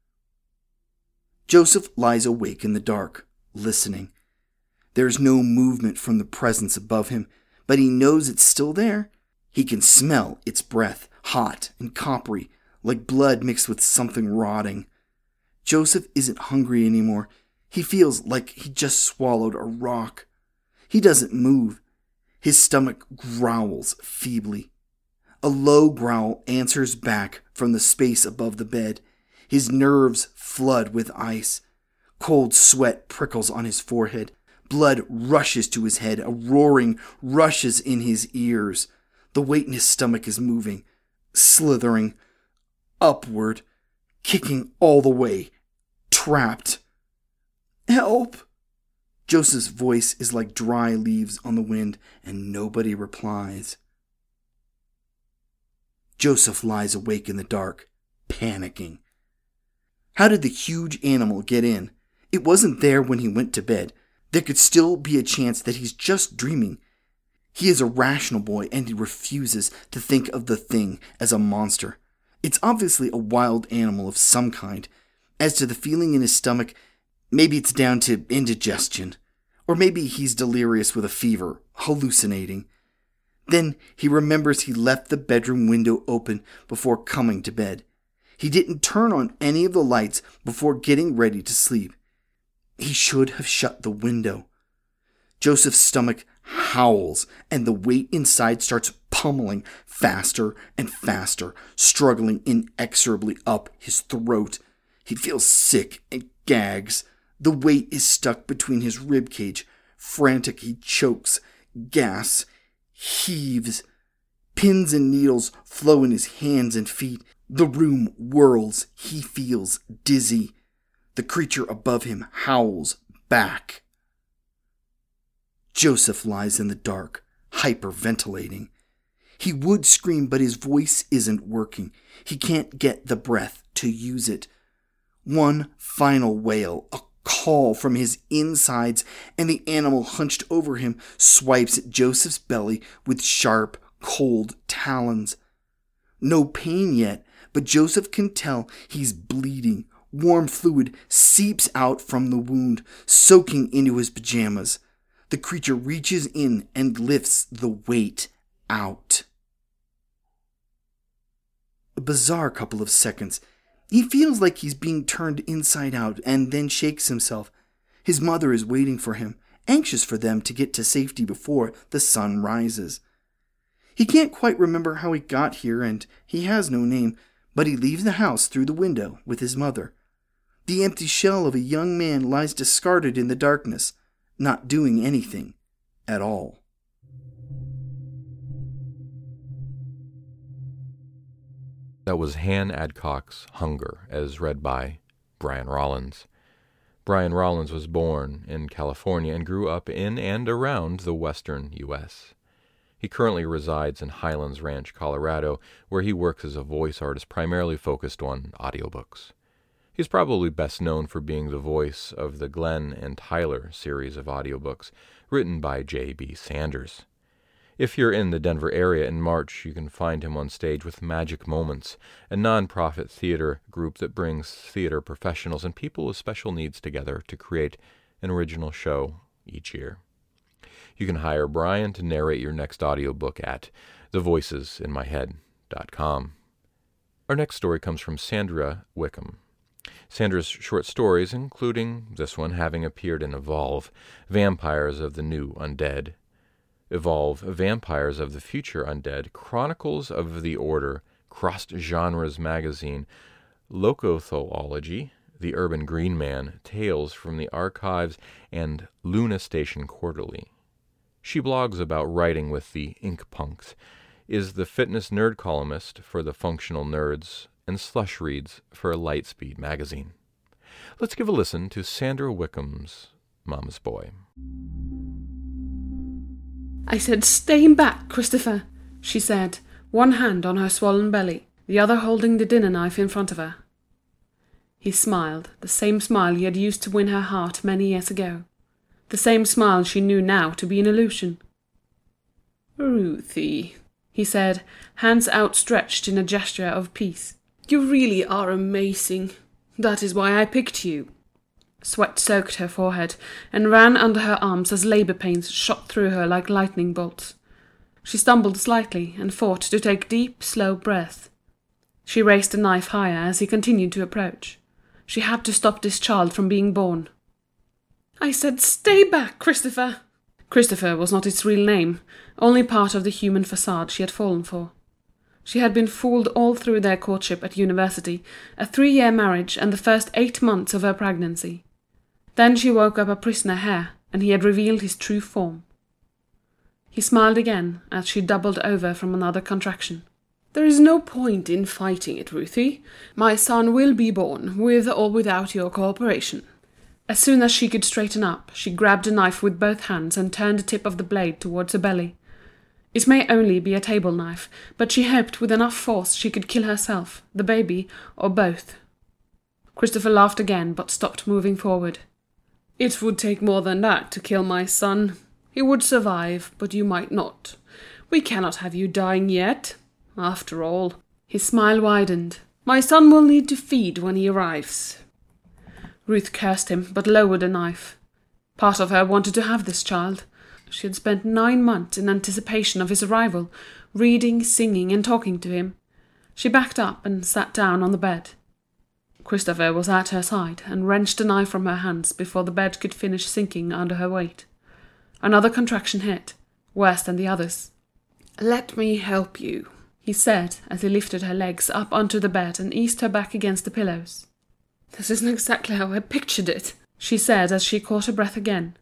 Joseph lies awake in the dark, listening. There's no movement from the presence above him, but he knows it's still there. He can smell its breath, hot and coppery, like blood mixed with something rotting. Joseph isn't hungry anymore. He feels like he just swallowed a rock. He doesn't move. His stomach growls feebly. A low growl answers back from the space above the bed. His nerves flood with ice. Cold sweat prickles on his forehead. Blood rushes to his head. A roaring rushes in his ears. The weight in his stomach is moving, slithering upward, kicking all the way, trapped. Help! Joseph's voice is like dry leaves on the wind, and nobody replies. Joseph lies awake in the dark, panicking. How did the huge animal get in? It wasn't there when he went to bed. There could still be a chance that he's just dreaming. He is a rational boy, and he refuses to think of the thing as a monster. It's obviously a wild animal of some kind. As to the feeling in his stomach, maybe it's down to indigestion. Or maybe he's delirious with a fever, hallucinating. Then he remembers he left the bedroom window open before coming to bed. He didn't turn on any of the lights before getting ready to sleep. He should have shut the window. Joseph's stomach howls, and the weight inside starts pummeling faster and faster, struggling inexorably up his throat. He feels sick and gags. The weight is stuck between his rib cage. Frantic, he chokes, gasps, heaves. Pins and needles flow in his hands and feet. The room whirls. He feels dizzy. The creature above him howls back. Joseph lies in the dark, hyperventilating. He would scream, but his voice isn't working. He can't get the breath to use it. One final wail, a call from his insides, and the animal hunched over him swipes at Joseph's belly with sharp, cold talons. No pain yet, but Joseph can tell he's bleeding. Warm fluid seeps out from the wound, soaking into his pajamas. The creature reaches in and lifts the weight out. A bizarre couple of seconds. He feels like he's being turned inside out and then shakes himself. His mother is waiting for him, anxious for them to get to safety before the sun rises. He can't quite remember how he got here, and he has no name, but he leaves the house through the window with his mother. The empty shell of a young man lies discarded in the darkness, not doing anything at all. That was Han Adcock's Hunger, as read by Brian Rollins. Brian Rollins was born in California and grew up in and around the western U S He currently resides in Highlands Ranch, Colorado, where he works as a voice artist primarily focused on audiobooks. He's probably best known for being the voice of the Glenn and Tyler series of audiobooks, written by J B Sanders. If you're in the Denver area in March, you can find him on stage with Magic Moments, a nonprofit theater group that brings theater professionals and people with special needs together to create an original show each year. You can hire Brian to narrate your next audiobook at the voices in my head dot com. Our next story comes from Sandra Wickham. Sandra's short stories, including this one having appeared in Evolve, Vampires of the New Undead, Evolve, Vampires of the Future Undead, Chronicles of the Order, Crossed Genres Magazine, Locothology, The Urban Green Man, Tales from the Archives, and Luna Station Quarterly. She blogs about writing with the Ink Punks, is the fitness nerd columnist for the Functional Nerds, and slush reads for Lightspeed magazine. Let's give a listen to Sandra Wickham's Mama's Boy. I said, stay back, Christopher, she said, one hand on her swollen belly, the other holding the dinner knife in front of her. He smiled, the same smile he had used to win her heart many years ago. The same smile she knew now to be an illusion. Ruthie, he said, hands outstretched in a gesture of peace. You really are amazing. That is why I picked you. Sweat soaked her forehead and ran under her arms as labour pains shot through her like lightning bolts. She stumbled slightly and fought to take deep, slow breaths. She raised the knife higher as he continued to approach. She had to stop this child from being born. I said, stay back, Christopher. Christopher was not its real name, only part of the human facade she had fallen for. She had been fooled all through their courtship at university, a three-year marriage, and the first eight months of her pregnancy. Then she woke up a prisoner here, and he had revealed his true form. He smiled again as she doubled over from another contraction. There is no point in fighting it, Ruthie. My son will be born, with or without your cooperation. As soon as she could straighten up, she grabbed the knife with both hands and turned the tip of the blade towards her belly. It may only be a table knife, but she hoped with enough force she could kill herself, the baby, or both. Christopher laughed again, but stopped moving forward. It would take more than that to kill my son. He would survive, but you might not. We cannot have you dying yet. After all, his smile widened. My son will need to feed when he arrives. Ruth cursed him, but lowered the knife. Part of her wanted to have this child. She had spent nine months in anticipation of his arrival, reading, singing, and talking to him. She backed up and sat down on the bed. Christopher was at her side and wrenched the knife from her hands before the bed could finish sinking under her weight. Another contraction hit, worse than the others. Let me help you, he said as he lifted her legs up onto the bed and eased her back against the pillows. This isn't exactly how I pictured it, she said as she caught her breath again.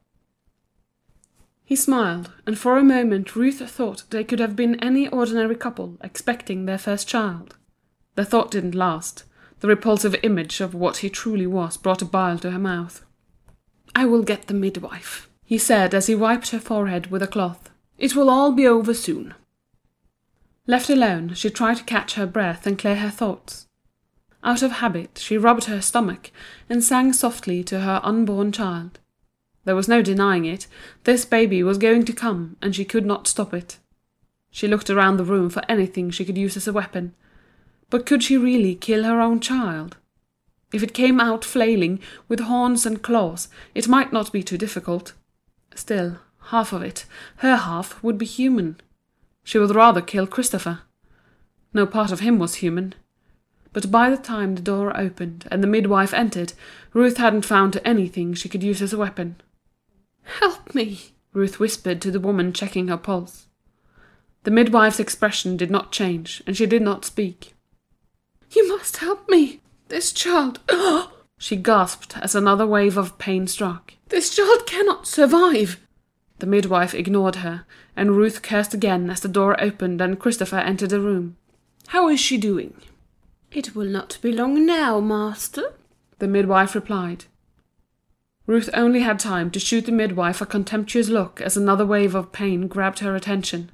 He smiled, and for a moment Ruth thought they could have been any ordinary couple expecting their first child. The thought didn't last. The repulsive image of what he truly was brought a bile to her mouth. I will get the midwife, he said as he wiped her forehead with a cloth. It will all be over soon. Left alone, she tried to catch her breath and clear her thoughts. Out of habit, she rubbed her stomach and sang softly to her unborn child. There was no denying it. This baby was going to come, and she could not stop it. She looked around the room for anything she could use as a weapon. But could she really kill her own child? If it came out flailing, with horns and claws, it might not be too difficult. Still, half of it, her half, would be human. She would rather kill Christopher. No part of him was human. But by the time the door opened and the midwife entered, Ruth hadn't found anything she could use as a weapon. "Help me," Ruth whispered to the woman checking her pulse. The midwife's expression did not change, and she did not speak. "You must help me. This child—" she gasped as another wave of pain struck. "This child cannot survive." The midwife ignored her, and Ruth cursed again as the door opened and Christopher entered the room. "How is she doing?" "It will not be long now, master," the midwife replied. Ruth only had time to shoot the midwife a contemptuous look as another wave of pain grabbed her attention.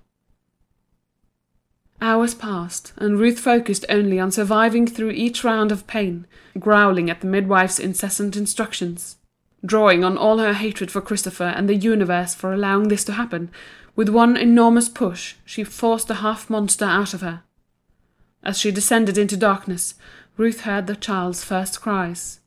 Hours passed, and Ruth focused only on surviving through each round of pain, growling at the midwife's incessant instructions. Drawing on all her hatred for Christopher and the universe for allowing this to happen, with one enormous push she forced the half-monster out of her. As she descended into darkness, Ruth heard the child's first cries.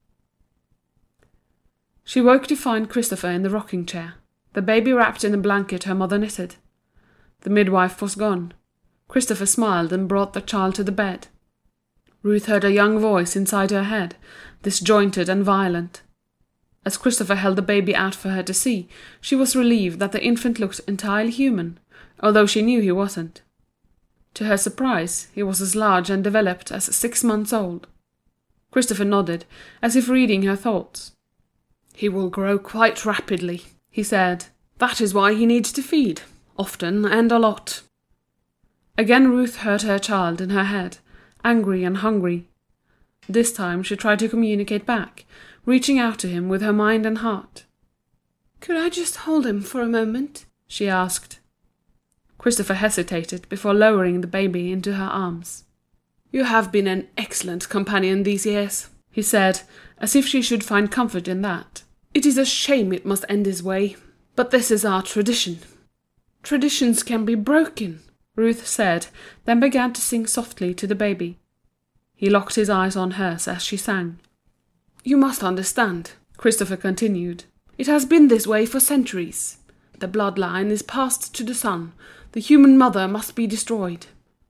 She woke to find Christopher in the rocking chair, the baby wrapped in a blanket her mother knitted. The midwife was gone. Christopher smiled and brought the child to the bed. Ruth heard a young voice inside her head, disjointed and violent. As Christopher held the baby out for her to see, she was relieved that the infant looked entirely human, although she knew he wasn't. To her surprise, he was as large and developed as six months old. Christopher nodded, as if reading her thoughts. "He will grow quite rapidly," he said. "That is why he needs to feed, often and a lot." Again Ruth heard her child in her head, angry and hungry. This time she tried to communicate back, reaching out to him with her mind and heart. "Could I just hold him for a moment?" she asked. Christopher hesitated before lowering the baby into her arms. "You have been an excellent companion these years," he said, as if she should find comfort in that. "It is a shame it must end this way, but this is our tradition." "Traditions can be broken," Ruth said, then began to sing softly to the baby. He locked his eyes on hers as she sang. "You must understand," Christopher continued. "It has been this way for centuries. The bloodline is passed to the son. The human mother must be destroyed."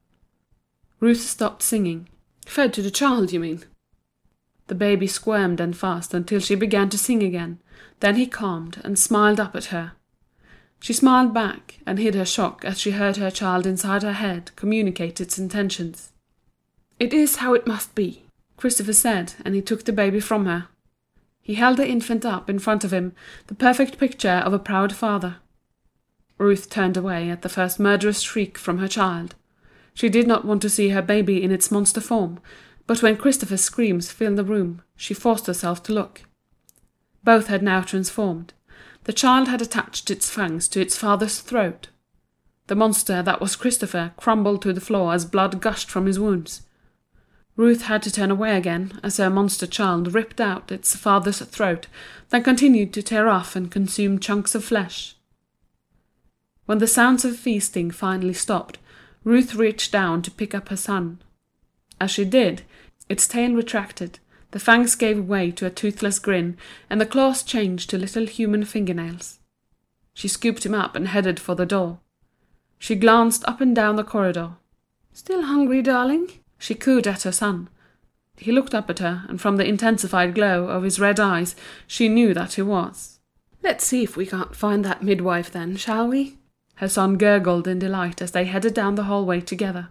Ruth stopped singing. "Fed to the child, you mean?" The baby squirmed and fussed until she began to sing again. Then he calmed and smiled up at her. She smiled back and hid her shock as she heard her child inside her head communicate its intentions. "It is how it must be," Christopher said, and he took the baby from her. He held the infant up in front of him, the perfect picture of a proud father. Ruth turned away at the first murderous shriek from her child. She did not want to see her baby in its monster form, but when Christopher's screams filled the room, she forced herself to look. Both had now transformed. The child had attached its fangs to its father's throat. The monster that was Christopher crumbled to the floor as blood gushed from his wounds. Ruth had to turn away again as her monster child ripped out its father's throat, then continued to tear off and consume chunks of flesh. When the sounds of feasting finally stopped, Ruth reached down to pick up her son. As she did, its tail retracted, the fangs gave way to a toothless grin, and the claws changed to little human fingernails. She scooped him up and headed for the door. She glanced up and down the corridor. "Still hungry, darling?" she cooed at her son. He looked up at her, and from the intensified glow of his red eyes, she knew that he was. "Let's see if we can't find that midwife then, shall we?" Her son gurgled in delight as they headed down the hallway together.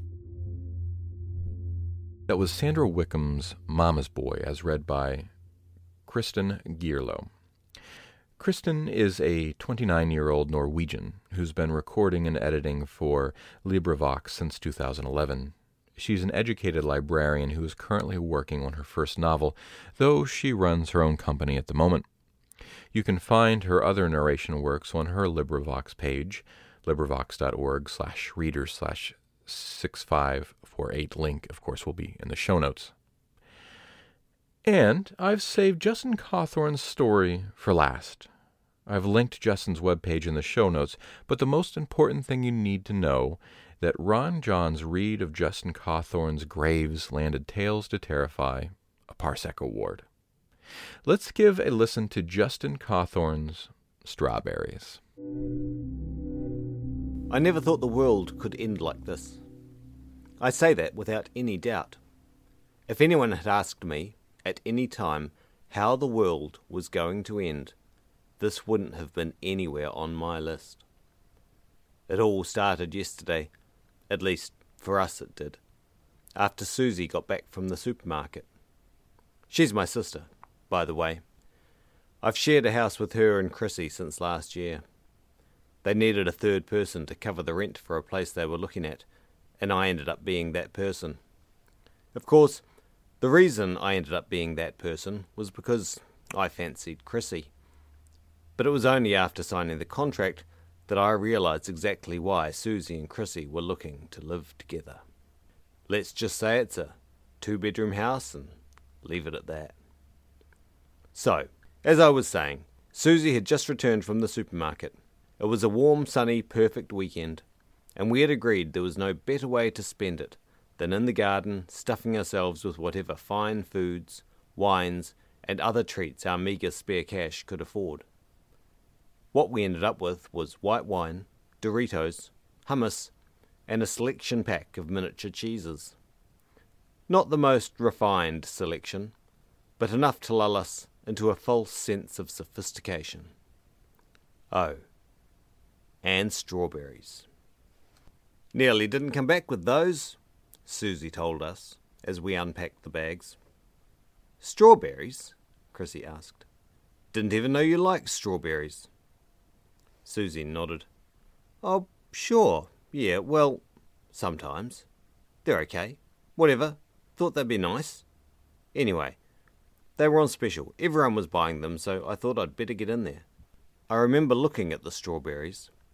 That was Sandra Wickham's Mama's Boy, as read by Kristen Gierlo. Kristen is a twenty-nine-year-old Norwegian who's been recording and editing for LibriVox since two thousand eleven. She's an educated librarian who is currently working on her first novel, though she runs her own company at the moment. You can find her other narration works on her LibriVox page, LibriVox.org slash readers slash six five four eight. Link, of course, will be in the show notes. And I've saved Justin Cawthorn's story for last. I've linked Justin's webpage in the show notes, but the most important thing you need to know that Ron John's read of Justin Cawthorn's Graves landed Tales to Terrify a Parsec Award. Let's give a listen to Justin Cawthorn's Strawberries. I never thought the world could end like this. I say that without any doubt. If anyone had asked me, at any time, how the world was going to end, this wouldn't have been anywhere on my list. It all started yesterday, at least for us it did, after Susie got back from the supermarket. She's my sister, by the way. I've shared a house with her and Chrissy since last year. They needed a third person to cover the rent for a place they were looking at, and I ended up being that person. Of course, the reason I ended up being that person was because I fancied Chrissy. But it was only after signing the contract that I realised exactly why Susie and Chrissy were looking to live together. Let's just say it's a two-bedroom house and leave it at that. So, as I was saying, Susie had just returned from the supermarket. It was a warm, sunny, perfect weekend, and we had agreed there was no better way to spend it than in the garden, stuffing ourselves with whatever fine foods, wines, and other treats our meagre spare cash could afford. What we ended up with was white wine, Doritos, hummus, and a selection pack of miniature cheeses. Not the most refined selection, but enough to lull us into a false sense of sophistication. Oh, and strawberries. Nearly didn't come back with those, Susie told us as we unpacked the bags. Strawberries? Chrissy asked. Didn't even know you liked strawberries. Susie nodded. Oh, sure, yeah, well, sometimes. They're okay. Whatever. Thought they'd be nice. Anyway, they were on special. Everyone was buying them, so I thought I'd better get in there. I remember looking at the strawberries,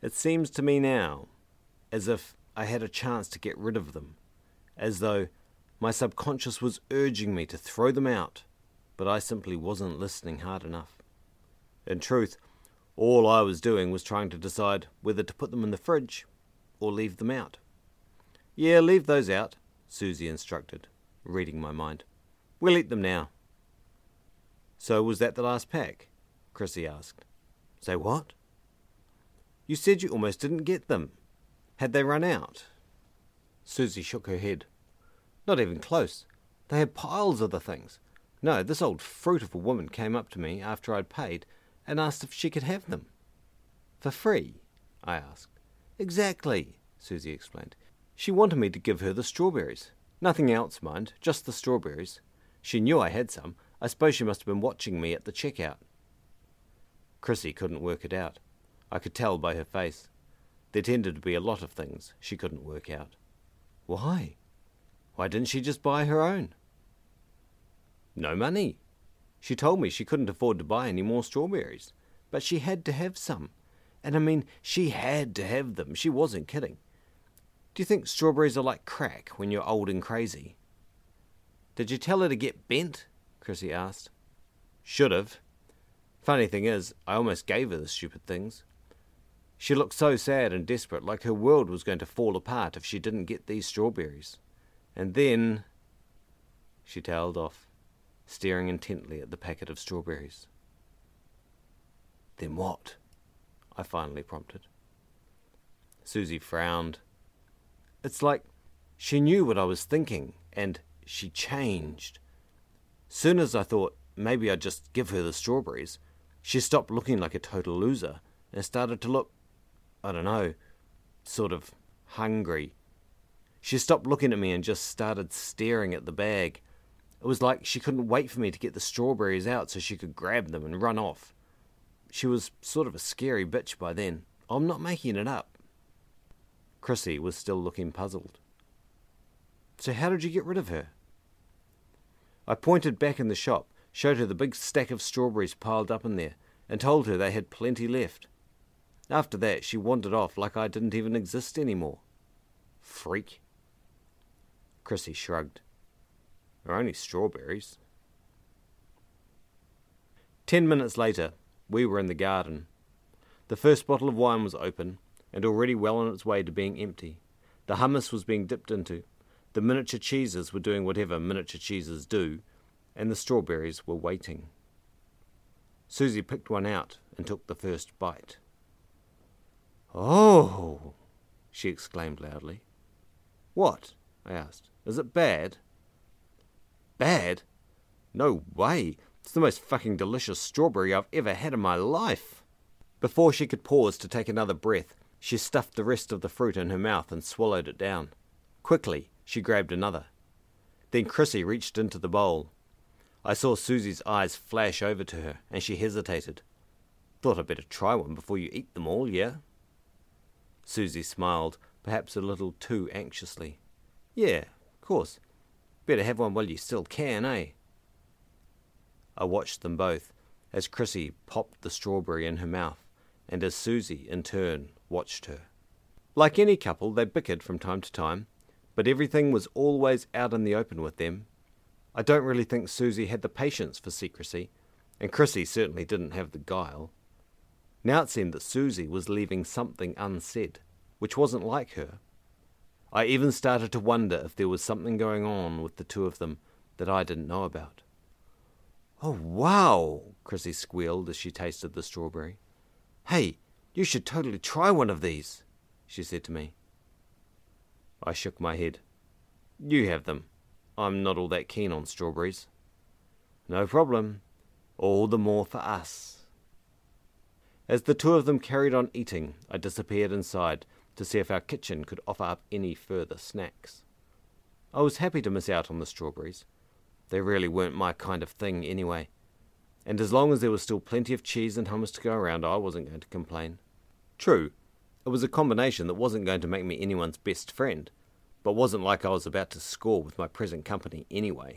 It seems to me now as if I had a chance to get rid of them, as though my subconscious was urging me to throw them out, but I simply wasn't listening hard enough. In truth, all I was doing was trying to decide whether to put them in the fridge or leave them out. Yeah, leave those out, Susie instructed, reading my mind. We'll eat them now. So was that the last pack? Chrissy asked. Say what? You said you almost didn't get them. Had they run out? Susie shook her head. Not even close. They had piles of the things. No, this old fruit of a woman came up to me after I'd paid and asked if she could have them. For free? I asked. Exactly, Susie explained. She wanted me to give her the strawberries. Nothing else, mind, just the strawberries. She knew I had some. I suppose she must have been watching me at the checkout. Chrissy couldn't work it out. I could tell by her face. There tended to be a lot of things she couldn't work out. Why? Why didn't she just buy her own? No money. She told me she couldn't afford to buy any more strawberries, but she had to have some. And I mean, she had to have them. She wasn't kidding. Do you think strawberries are like crack when you're old and crazy? Did you tell her to get bent? Chrissy asked. Should have. Funny thing is, I almost gave her the stupid things. She looked so sad and desperate, like her world was going to fall apart if she didn't get these strawberries. And then... She tailed off, staring intently at the packet of strawberries. Then what? I finally prompted. Susie frowned. It's like she knew what I was thinking, and she changed. Soon as I thought maybe I'd just give her the strawberries, she stopped looking like a total loser and started to look, I don't know, sort of hungry. She stopped looking at me and just started staring at the bag. It was like she couldn't wait for me to get the strawberries out so she could grab them and run off. She was sort of a scary bitch by then. I'm not making it up. Chrissy was still looking puzzled. So how did you get rid of her? I pointed back in the shop, showed her the big stack of strawberries piled up in there, and told her they had plenty left. After that, she wandered off like I didn't even exist anymore. Freak. Chrissy shrugged. They're only strawberries. Ten minutes later, we were in the garden. The first bottle of wine was open, and already well on its way to being empty. The hummus was being dipped into. The miniature cheeses were doing whatever miniature cheeses do, and the strawberries were waiting. Susie picked one out and took the first bite. Oh! She exclaimed loudly. What? I asked. Is it bad? Bad? No way. It's the most fucking delicious strawberry I've ever had in my life. Before she could pause to take another breath, she stuffed the rest of the fruit in her mouth and swallowed it down. Quickly, she grabbed another. Then Chrissy reached into the bowl. I saw Susie's eyes flash over to her, and she hesitated. Thought I'd better try one before you eat them all, yeah? Susie smiled, perhaps a little too anxiously. Yeah, of course. Better have one while you still can, eh? I watched them both, as Chrissy popped the strawberry in her mouth, and as Susie, in turn, watched her. Like any couple, they bickered from time to time, but everything was always out in the open with them. I don't really think Susie had the patience for secrecy, and Chrissy certainly didn't have the guile. Now it seemed that Susie was leaving something unsaid, which wasn't like her. I even started to wonder if there was something going on with the two of them that I didn't know about. Oh, wow, Chrissy squealed as she tasted the strawberry. Hey, you should totally try one of these, she said to me. I shook my head. You have them. I'm not all that keen on strawberries. No problem. All the more for us. As the two of them carried on eating, I disappeared inside to see if our kitchen could offer up any further snacks. I was happy to miss out on the strawberries. They really weren't my kind of thing anyway. And as long as there was still plenty of cheese and hummus to go around, I wasn't going to complain. True, it was a combination that wasn't going to make me anyone's best friend, but wasn't like I was about to score with my present company anyway.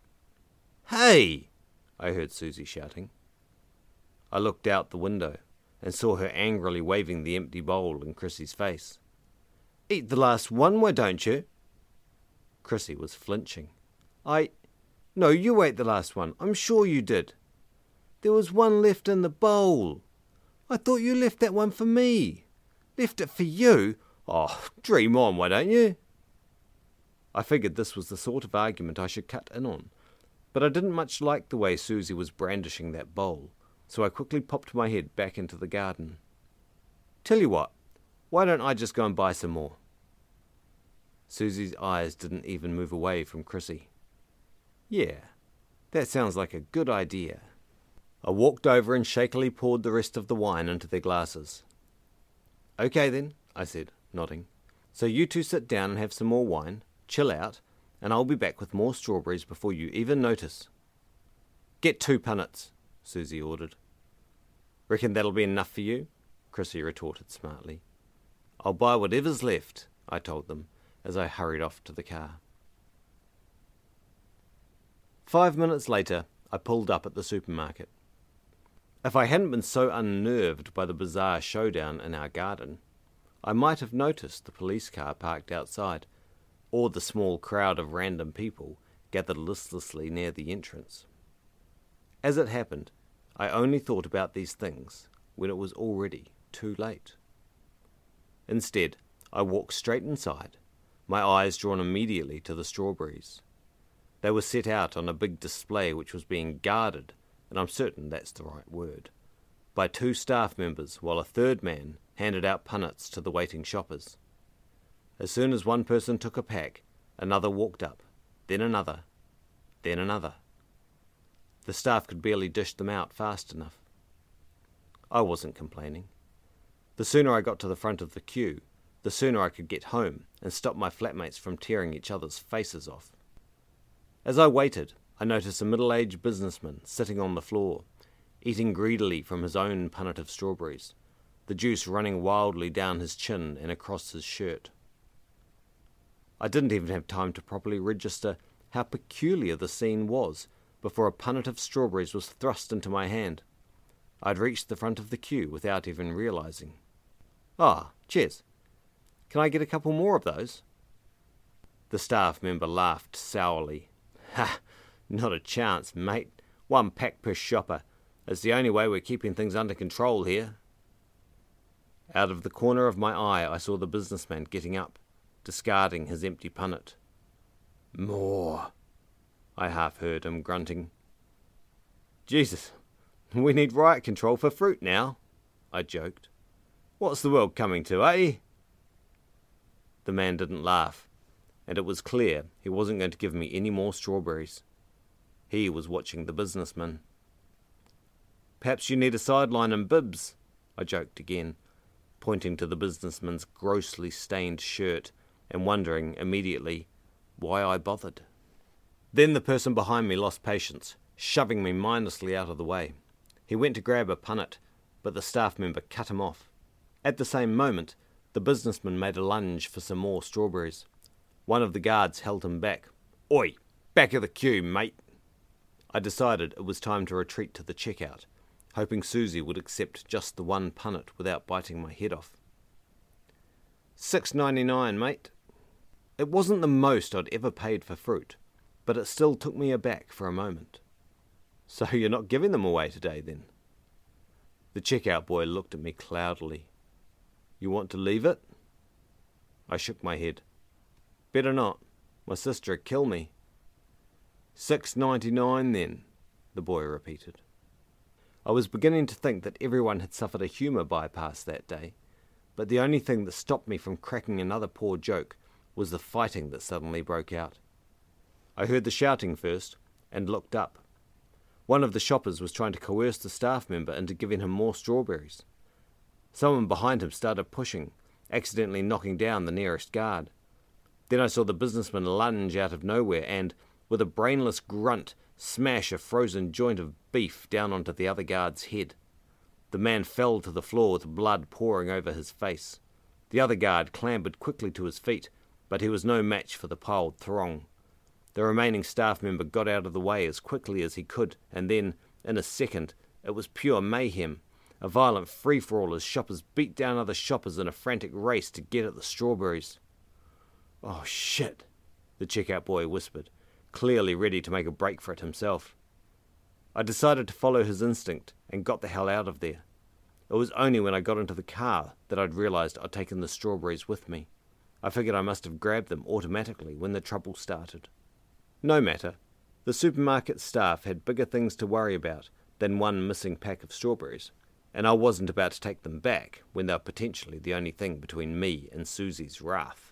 Hey! I heard Susie shouting. I looked out the window. and saw her angrily waving the empty bowl in Chrissy's face. "Eat the last one, why don't you?" Chrissy was flinching. I... No, you ate the last one. I'm sure you did. There was one left in the bowl. I thought you left that one for me. Left it for you? Oh, dream on, why don't you? I figured this was the sort of argument I should cut in on, but I didn't much like the way Susie was brandishing that bowl, so I quickly popped my head back into the garden. Tell you what, why don't I just go and buy some more? Susie's eyes didn't even move away from Chrissy. Yeah, that sounds like a good idea. I walked over and shakily poured the rest of the wine into their glasses. Okay then, I said, nodding. So you two sit down and have some more wine, chill out, and I'll be back with more strawberries before you even notice. Get two punnets, Susie ordered. Reckon that'll be enough for you? Chrissy retorted smartly. I'll buy whatever's left, I told them, as I hurried off to the car. Five minutes later, I pulled up at the supermarket. If I hadn't been so unnerved by the bizarre showdown in our garden, I might have noticed the police car parked outside, or the small crowd of random people gathered listlessly near the entrance. As it happened, I only thought about these things when it was already too late. Instead, I walked straight inside, my eyes drawn immediately to the strawberries. They were set out on a big display which was being guarded, and I'm certain that's the right word, by two staff members, while a third man handed out punnets to the waiting shoppers. As soon as one person took a pack, another walked up, then another, then another. The staff could barely dish them out fast enough. I wasn't complaining. The sooner I got to the front of the queue, the sooner I could get home and stop my flatmates from tearing each other's faces off. As I waited, I noticed a middle-aged businessman sitting on the floor, eating greedily from his own punnet of strawberries, the juice running wildly down his chin and across his shirt. I didn't even have time to properly register how peculiar the scene was before a punnet of strawberries was thrust into my hand. I'd reached the front of the queue without even realizing. Ah, cheers. Can I get a couple more of those? The staff member laughed sourly. Ha! Not a chance, mate. One pack per shopper. It's the only way we're keeping things under control here. Out of the corner of my eye, I saw the businessman getting up, discarding his empty punnet. More, I half heard him grunting. Jesus, we need riot control for fruit now, I joked. What's the world coming to, eh? The man didn't laugh, and it was clear he wasn't going to give me any more strawberries. He was watching the businessman. Perhaps you need a sideline and bibs, I joked again, pointing to the businessman's grossly stained shirt and wondering immediately why I bothered. Then the person behind me lost patience, shoving me mindlessly out of the way. He went to grab a punnet, but the staff member cut him off. At the same moment, the businessman made a lunge for some more strawberries. One of the guards held him back. Oi, back of the queue, mate. I decided it was time to retreat to the checkout, hoping Susie would accept just the one punnet without biting my head off. Six ninety-nine, mate. It wasn't the most I'd ever paid for fruit, but it still took me aback for a moment. So you're not giving them away today, then? The checkout boy looked at me cloudily. You want to leave it? I shook my head. Better not. My sister'd kill me. Six ninety-nine, then, the boy repeated. I was beginning to think that everyone had suffered a humour bypass that day, but the only thing that stopped me from cracking another poor joke was the fighting that suddenly broke out. I heard the shouting first, and looked up. One of the shoppers was trying to coerce the staff member into giving him more strawberries. Someone behind him started pushing, accidentally knocking down the nearest guard. Then I saw the businessman lunge out of nowhere and, with a brainless grunt, smash a frozen joint of beef down onto the other guard's head. The man fell to the floor with blood pouring over his face. The other guard clambered quickly to his feet, but he was no match for the piled throng. The remaining staff member got out of the way as quickly as he could, and then, in a second, it was pure mayhem. A violent free-for-all as shoppers beat down other shoppers in a frantic race to get at the strawberries. "Oh, shit," the checkout boy whispered, clearly ready to make a break for it himself. I decided to follow his instinct and got the hell out of there. It was only when I got into the car that I'd realised I'd taken the strawberries with me. I figured I must have grabbed them automatically when the trouble started. No matter. The supermarket staff had bigger things to worry about than one missing pack of strawberries, and I wasn't about to take them back when they were potentially the only thing between me and Susie's wrath.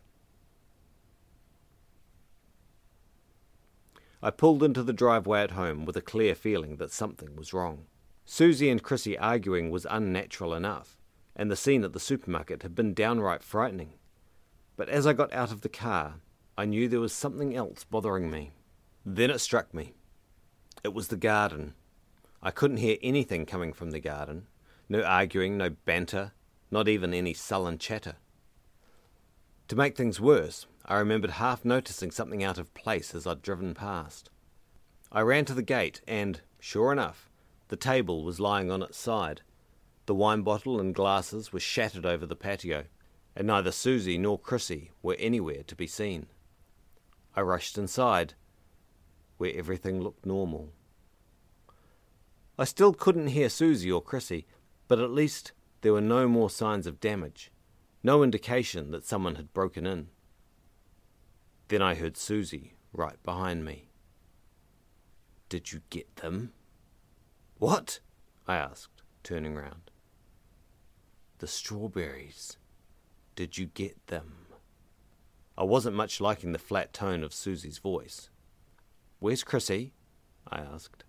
I pulled into the driveway at home with a clear feeling that something was wrong. Susie and Chrissy arguing was unnatural enough, and the scene at the supermarket had been downright frightening. But as I got out of the car, I knew there was something else bothering me. Then it struck me. It was the garden. I couldn't hear anything coming from the garden. No arguing, no banter, not even any sullen chatter. To make things worse, I remembered half noticing something out of place as I'd driven past. I ran to the gate and, sure enough, the table was lying on its side. The wine bottle and glasses were shattered over the patio, and neither Susie nor Chrissy were anywhere to be seen. I rushed inside, where everything looked normal. I still couldn't hear Susie or Chrissy, but at least there were no more signs of damage, no indication that someone had broken in. Then I heard Susie right behind me. "Did you get them?" "What?" I asked, turning round. "The strawberries. Did you get them?" I wasn't much liking the flat tone of Susie's voice. "Where's Chrissy?" I asked.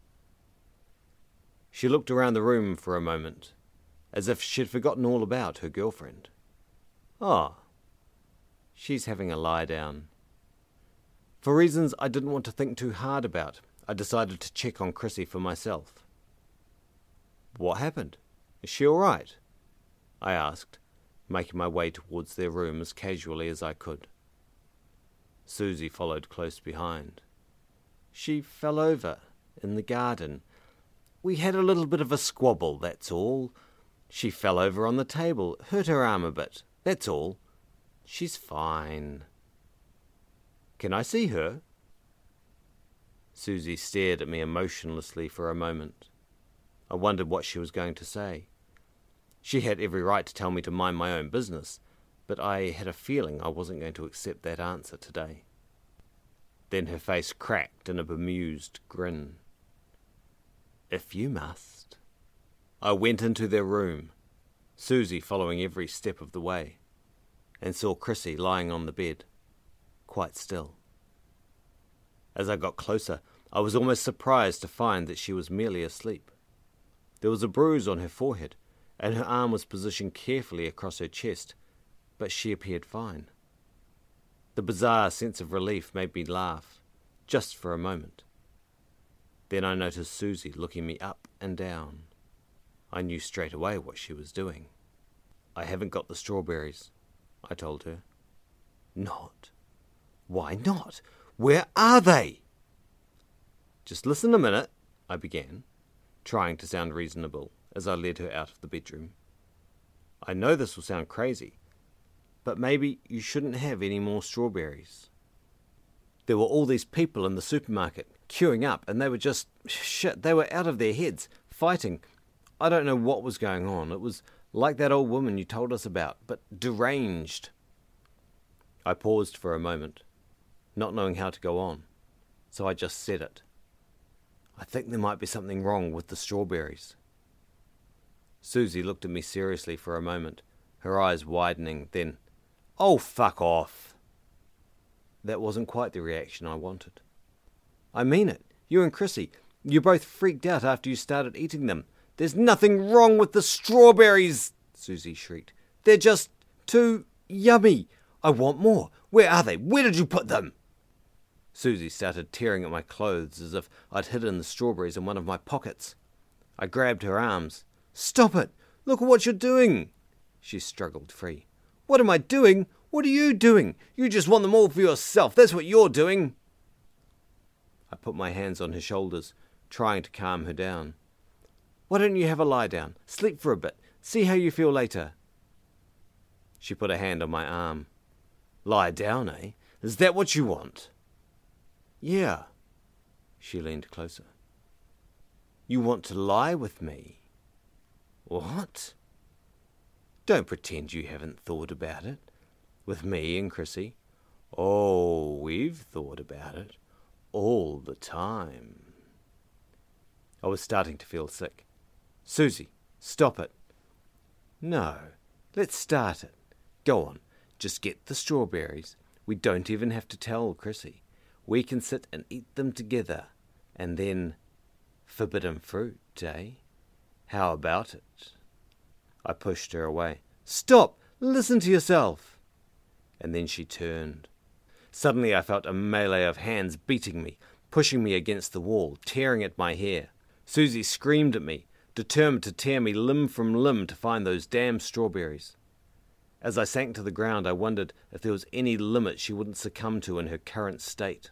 She looked around the room for a moment, as if she'd forgotten all about her girlfriend. "Oh, she's having a lie down." For reasons I didn't want to think too hard about, I decided to check on Chrissy for myself. "What happened? Is she all right?" I asked, making my way towards their room as casually as I could. Susie followed close behind. "She fell over in the garden. We had a little bit of a squabble, that's all. She fell over on the table, hurt her arm a bit, that's all. She's fine." "Can I see her?" Susie stared at me emotionlessly for a moment. I wondered what she was going to say. She had every right to tell me to mind my own business, but I had a feeling I wasn't going to accept that answer today. Then her face cracked in a bemused grin. "If you must." I went into their room, Susie following every step of the way, and saw Chrissy lying on the bed, quite still. As I got closer, I was almost surprised to find that she was merely asleep. There was a bruise on her forehead, and her arm was positioned carefully across her chest, but she appeared fine. The bizarre sense of relief made me laugh, just for a moment. Then I noticed Susie looking me up and down. I knew straight away what she was doing. "I haven't got the strawberries," I told her. "Not? Why not? Where are they?" "Just listen a minute," I began, trying to sound reasonable as I led her out of the bedroom. "I know this will sound crazy, but maybe you shouldn't have any more strawberries. There were all these people in the supermarket queuing up, and they were just, shit, they were out of their heads, fighting. I don't know what was going on. It was like that old woman you told us about, but deranged." I paused for a moment, not knowing how to go on, so I just said it. "I think there might be something wrong with the strawberries." Susie looked at me seriously for a moment, her eyes widening, then, "Oh, fuck off." That wasn't quite the reaction I wanted. "I mean it. You and Chrissy, you both freaked out after you started eating them. There's nothing wrong with the strawberries," Susie shrieked. "They're just too yummy. I want more. Where are they? Where did you put them?" Susie started tearing at my clothes as if I'd hidden the strawberries in one of my pockets. I grabbed her arms. "Stop it! Look at what you're doing!" She struggled free. "What am I doing? What are you doing? You just want them all for yourself. That's what you're doing." I put my hands on her shoulders, trying to calm her down. Why don't you have a lie down? Sleep for a bit. See how you feel later. She put a hand on my arm. Lie down, eh? Is that what you want? Yeah. She leaned closer. You want to lie with me? What? Don't pretend you haven't thought about it. With me and Chrissy. Oh, we've thought about it. All the time. I was starting to feel sick. Susie, stop it. No, let's start it. Go on, just get the strawberries. We don't even have to tell Chrissy. We can sit and eat them together. And then, forbidden fruit, eh? How about it? I pushed her away. Stop! Listen to yourself! And then she turned. Suddenly I felt a melee of hands beating me, pushing me against the wall, tearing at my hair. Susie screamed at me, determined to tear me limb from limb to find those damn strawberries. As I sank to the ground, I wondered if there was any limit she wouldn't succumb to in her current state.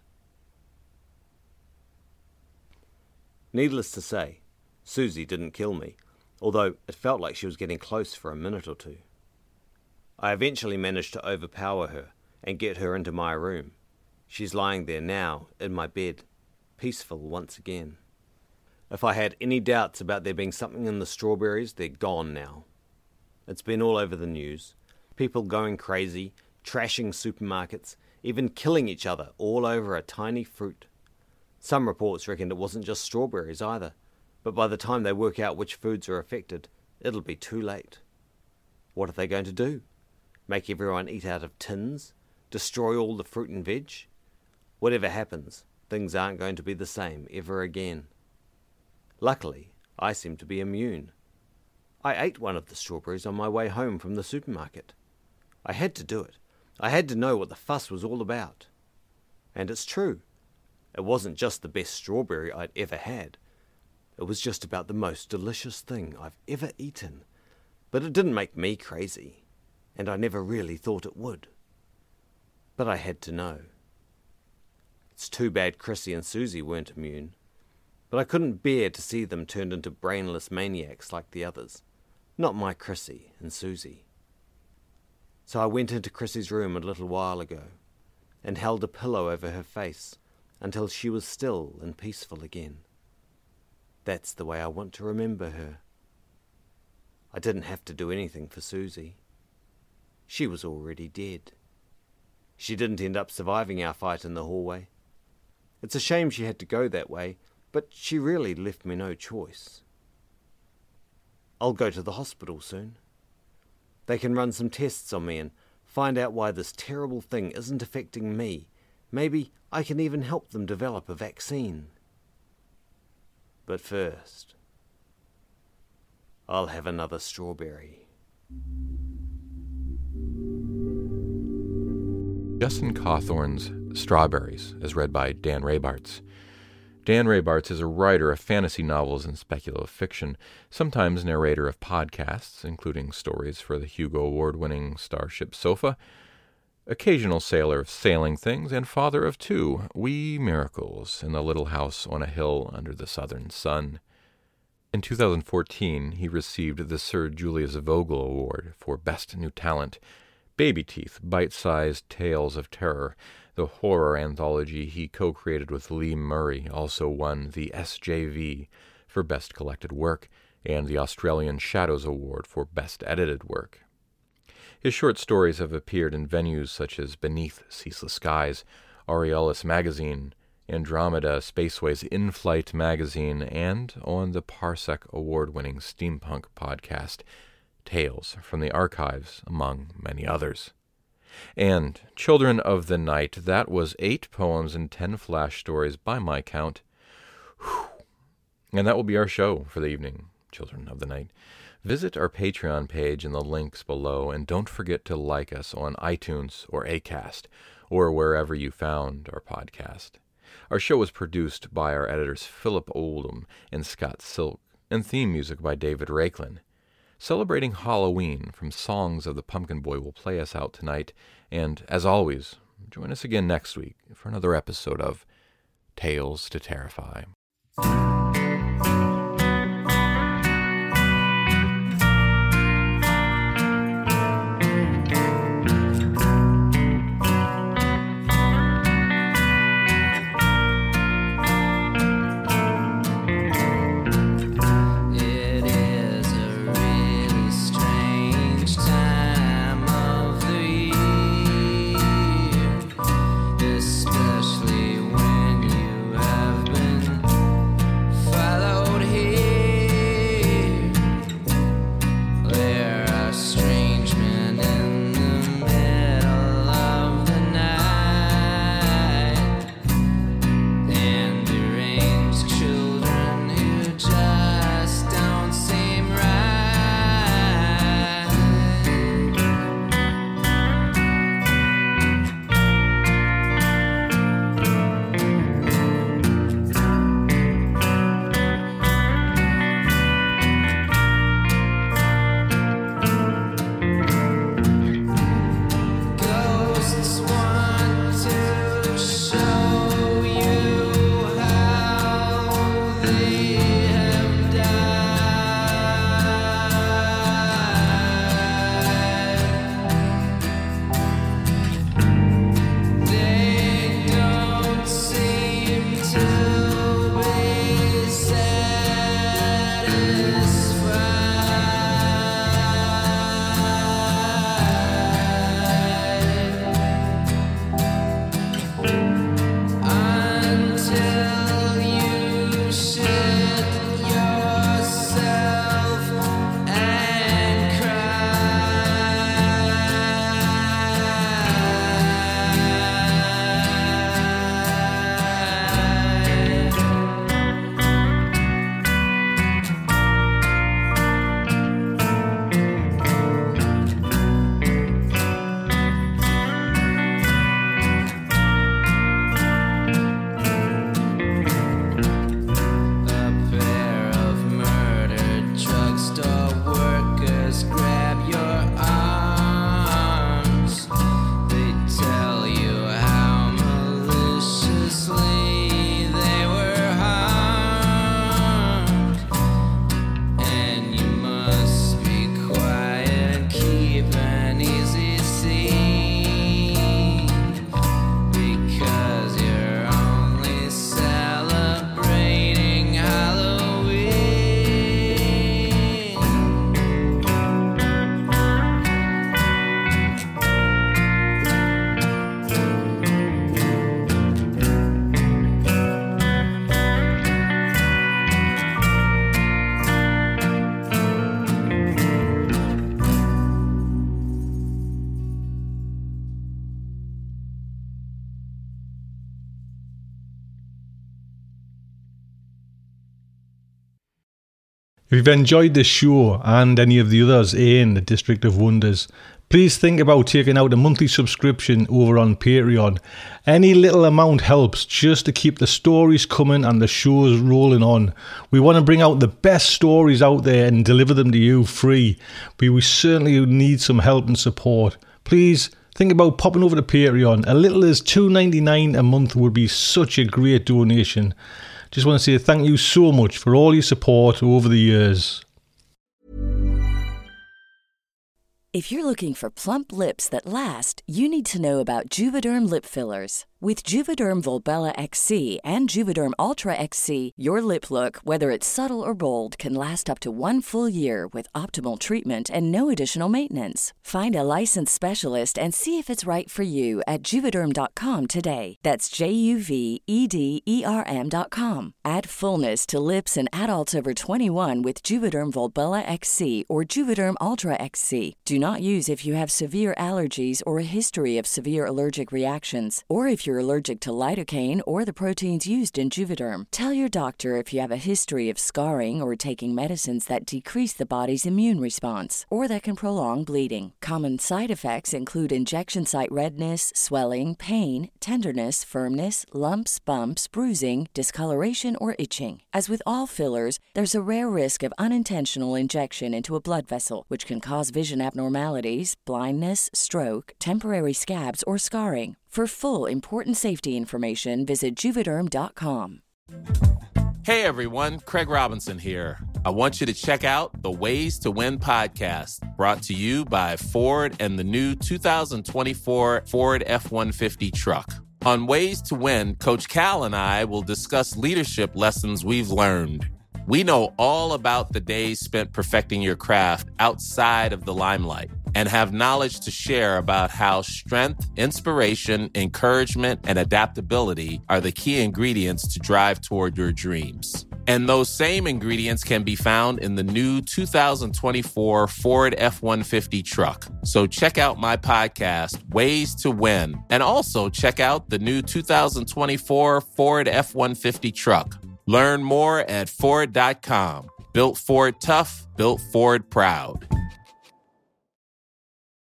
Needless to say, Susie didn't kill me, although it felt like she was getting close for a minute or two. I eventually managed to overpower her and get her into my room. She's lying there now, in my bed, peaceful once again. If I had any doubts about there being something in the strawberries, they're gone now. It's been all over the news. People going crazy, trashing supermarkets, even killing each other all over a tiny fruit. Some reports reckoned it wasn't just strawberries either, but by the time they work out which foods are affected, it'll be too late. What are they going to do? Make everyone eat out of tins? Destroy all the fruit and veg? Whatever happens, things aren't going to be the same ever again. Luckily, I seem to be immune. I ate one of the strawberries on my way home from the supermarket. I had to do it. I had to know what the fuss was all about. And it's true. It wasn't just the best strawberry I'd ever had. It was just about the most delicious thing I've ever eaten. But it didn't make me crazy, and I never really thought it would. But I had to know. It's too bad Chrissy and Susie weren't immune. But I couldn't bear to see them turned into brainless maniacs like the others. Not my Chrissy and Susie. So I went into Chrissy's room a little while ago and held a pillow over her face until she was still and peaceful again. That's the way I want to remember her. I didn't have to do anything for Susie. She was already dead. She didn't end up surviving our fight in the hallway. It's a shame she had to go that way, but she really left me no choice. I'll go to the hospital soon. They can run some tests on me and find out why this terrible thing isn't affecting me. Maybe I can even help them develop a vaccine. But first, I'll have another strawberry. Justin Cawthorn's Strawberries is read by Dan Raybarts. Dan Raybarts is a writer of fantasy novels and speculative fiction, sometimes narrator of podcasts, including stories for the Hugo Award-winning Starship Sofa, occasional sailor of sailing things, and father of two wee miracles in the little house on a hill under the southern sun. In two thousand fourteen, he received the Sir Julius Vogel Award for Best New Talent. Baby Teeth, Bite-Sized Tales of Terror, the horror anthology he co-created with Lee Murray, also won the S J V for Best Collected Work and the Australian Shadows Award for Best Edited Work. His short stories have appeared in venues such as Beneath Ceaseless Skies, Aureolus Magazine, Andromeda Spaceway's In-Flight magazine, and on the Parsec award-winning steampunk podcast, Tales from the Archives, among many others. And Children of the Night, that was eight poems and ten flash stories by my count. Whew. And that will be our show for the evening, Children of the Night. Visit our Patreon page in the links below, and don't forget to like us on iTunes or Acast, or wherever you found our podcast. Our show was produced by our editors Philip Oldham and Scott Silk, and theme music by David Raiklin. Celebrating Halloween from Songs of the Pumpkin Boy will play us out tonight, and, as always, join us again next week for another episode of Tales to Terrify. If you've enjoyed this show and any of the others in the District of Wonders, please think about taking out a monthly subscription over on Patreon. Any little amount helps just to keep the stories coming and the shows rolling on. We want to bring out the best stories out there and deliver them to you free, but we certainly need some help and support. Please think about popping over to Patreon. A little as two dollars ninety-nine a month would be such a great donation. Just want to say thank you so much for all your support over the years. If you're looking for plump lips that last, you need to know about Juvederm lip fillers. With Juvederm Volbella X C and Juvederm Ultra X C, your lip look, whether it's subtle or bold, can last up to one full year with optimal treatment and no additional maintenance. Find a licensed specialist and see if it's right for you at Juvederm dot com today. That's J U V E D E R M dot com. Add fullness to lips in adults over twenty-one with Juvederm Volbella X C or Juvederm Ultra X C. Do not use if you have severe allergies or a history of severe allergic reactions, or if you're allergic to lidocaine or the proteins used in Juvederm. Tell your doctor if you have a history of scarring or taking medicines that decrease the body's immune response or that can prolong bleeding. Common side effects include injection site redness, swelling, pain, tenderness, firmness, lumps, bumps, bruising, discoloration, or itching. As with all fillers, there's a rare risk of unintentional injection into a blood vessel, which can cause vision abnormalities, blindness, stroke, temporary scabs, or scarring. For full important safety information, visit Juvederm dot com. Hey everyone, Craig Robinson here. I want you to check out the Ways to Win podcast, brought to you by Ford and the new two thousand twenty-four Ford F one fifty truck. On Ways to Win, Coach Cal and I will discuss leadership lessons we've learned. We know all about the days spent perfecting your craft outside of the limelight and have knowledge to share about how strength, inspiration, encouragement, and adaptability are the key ingredients to drive toward your dreams. And those same ingredients can be found in the new two thousand twenty-four Ford F one fifty truck. So check out my podcast, Ways to Win, and also check out the new two thousand twenty-four Ford F one fifty truck. Learn more at Ford dot com. Built Ford tough, built Ford proud.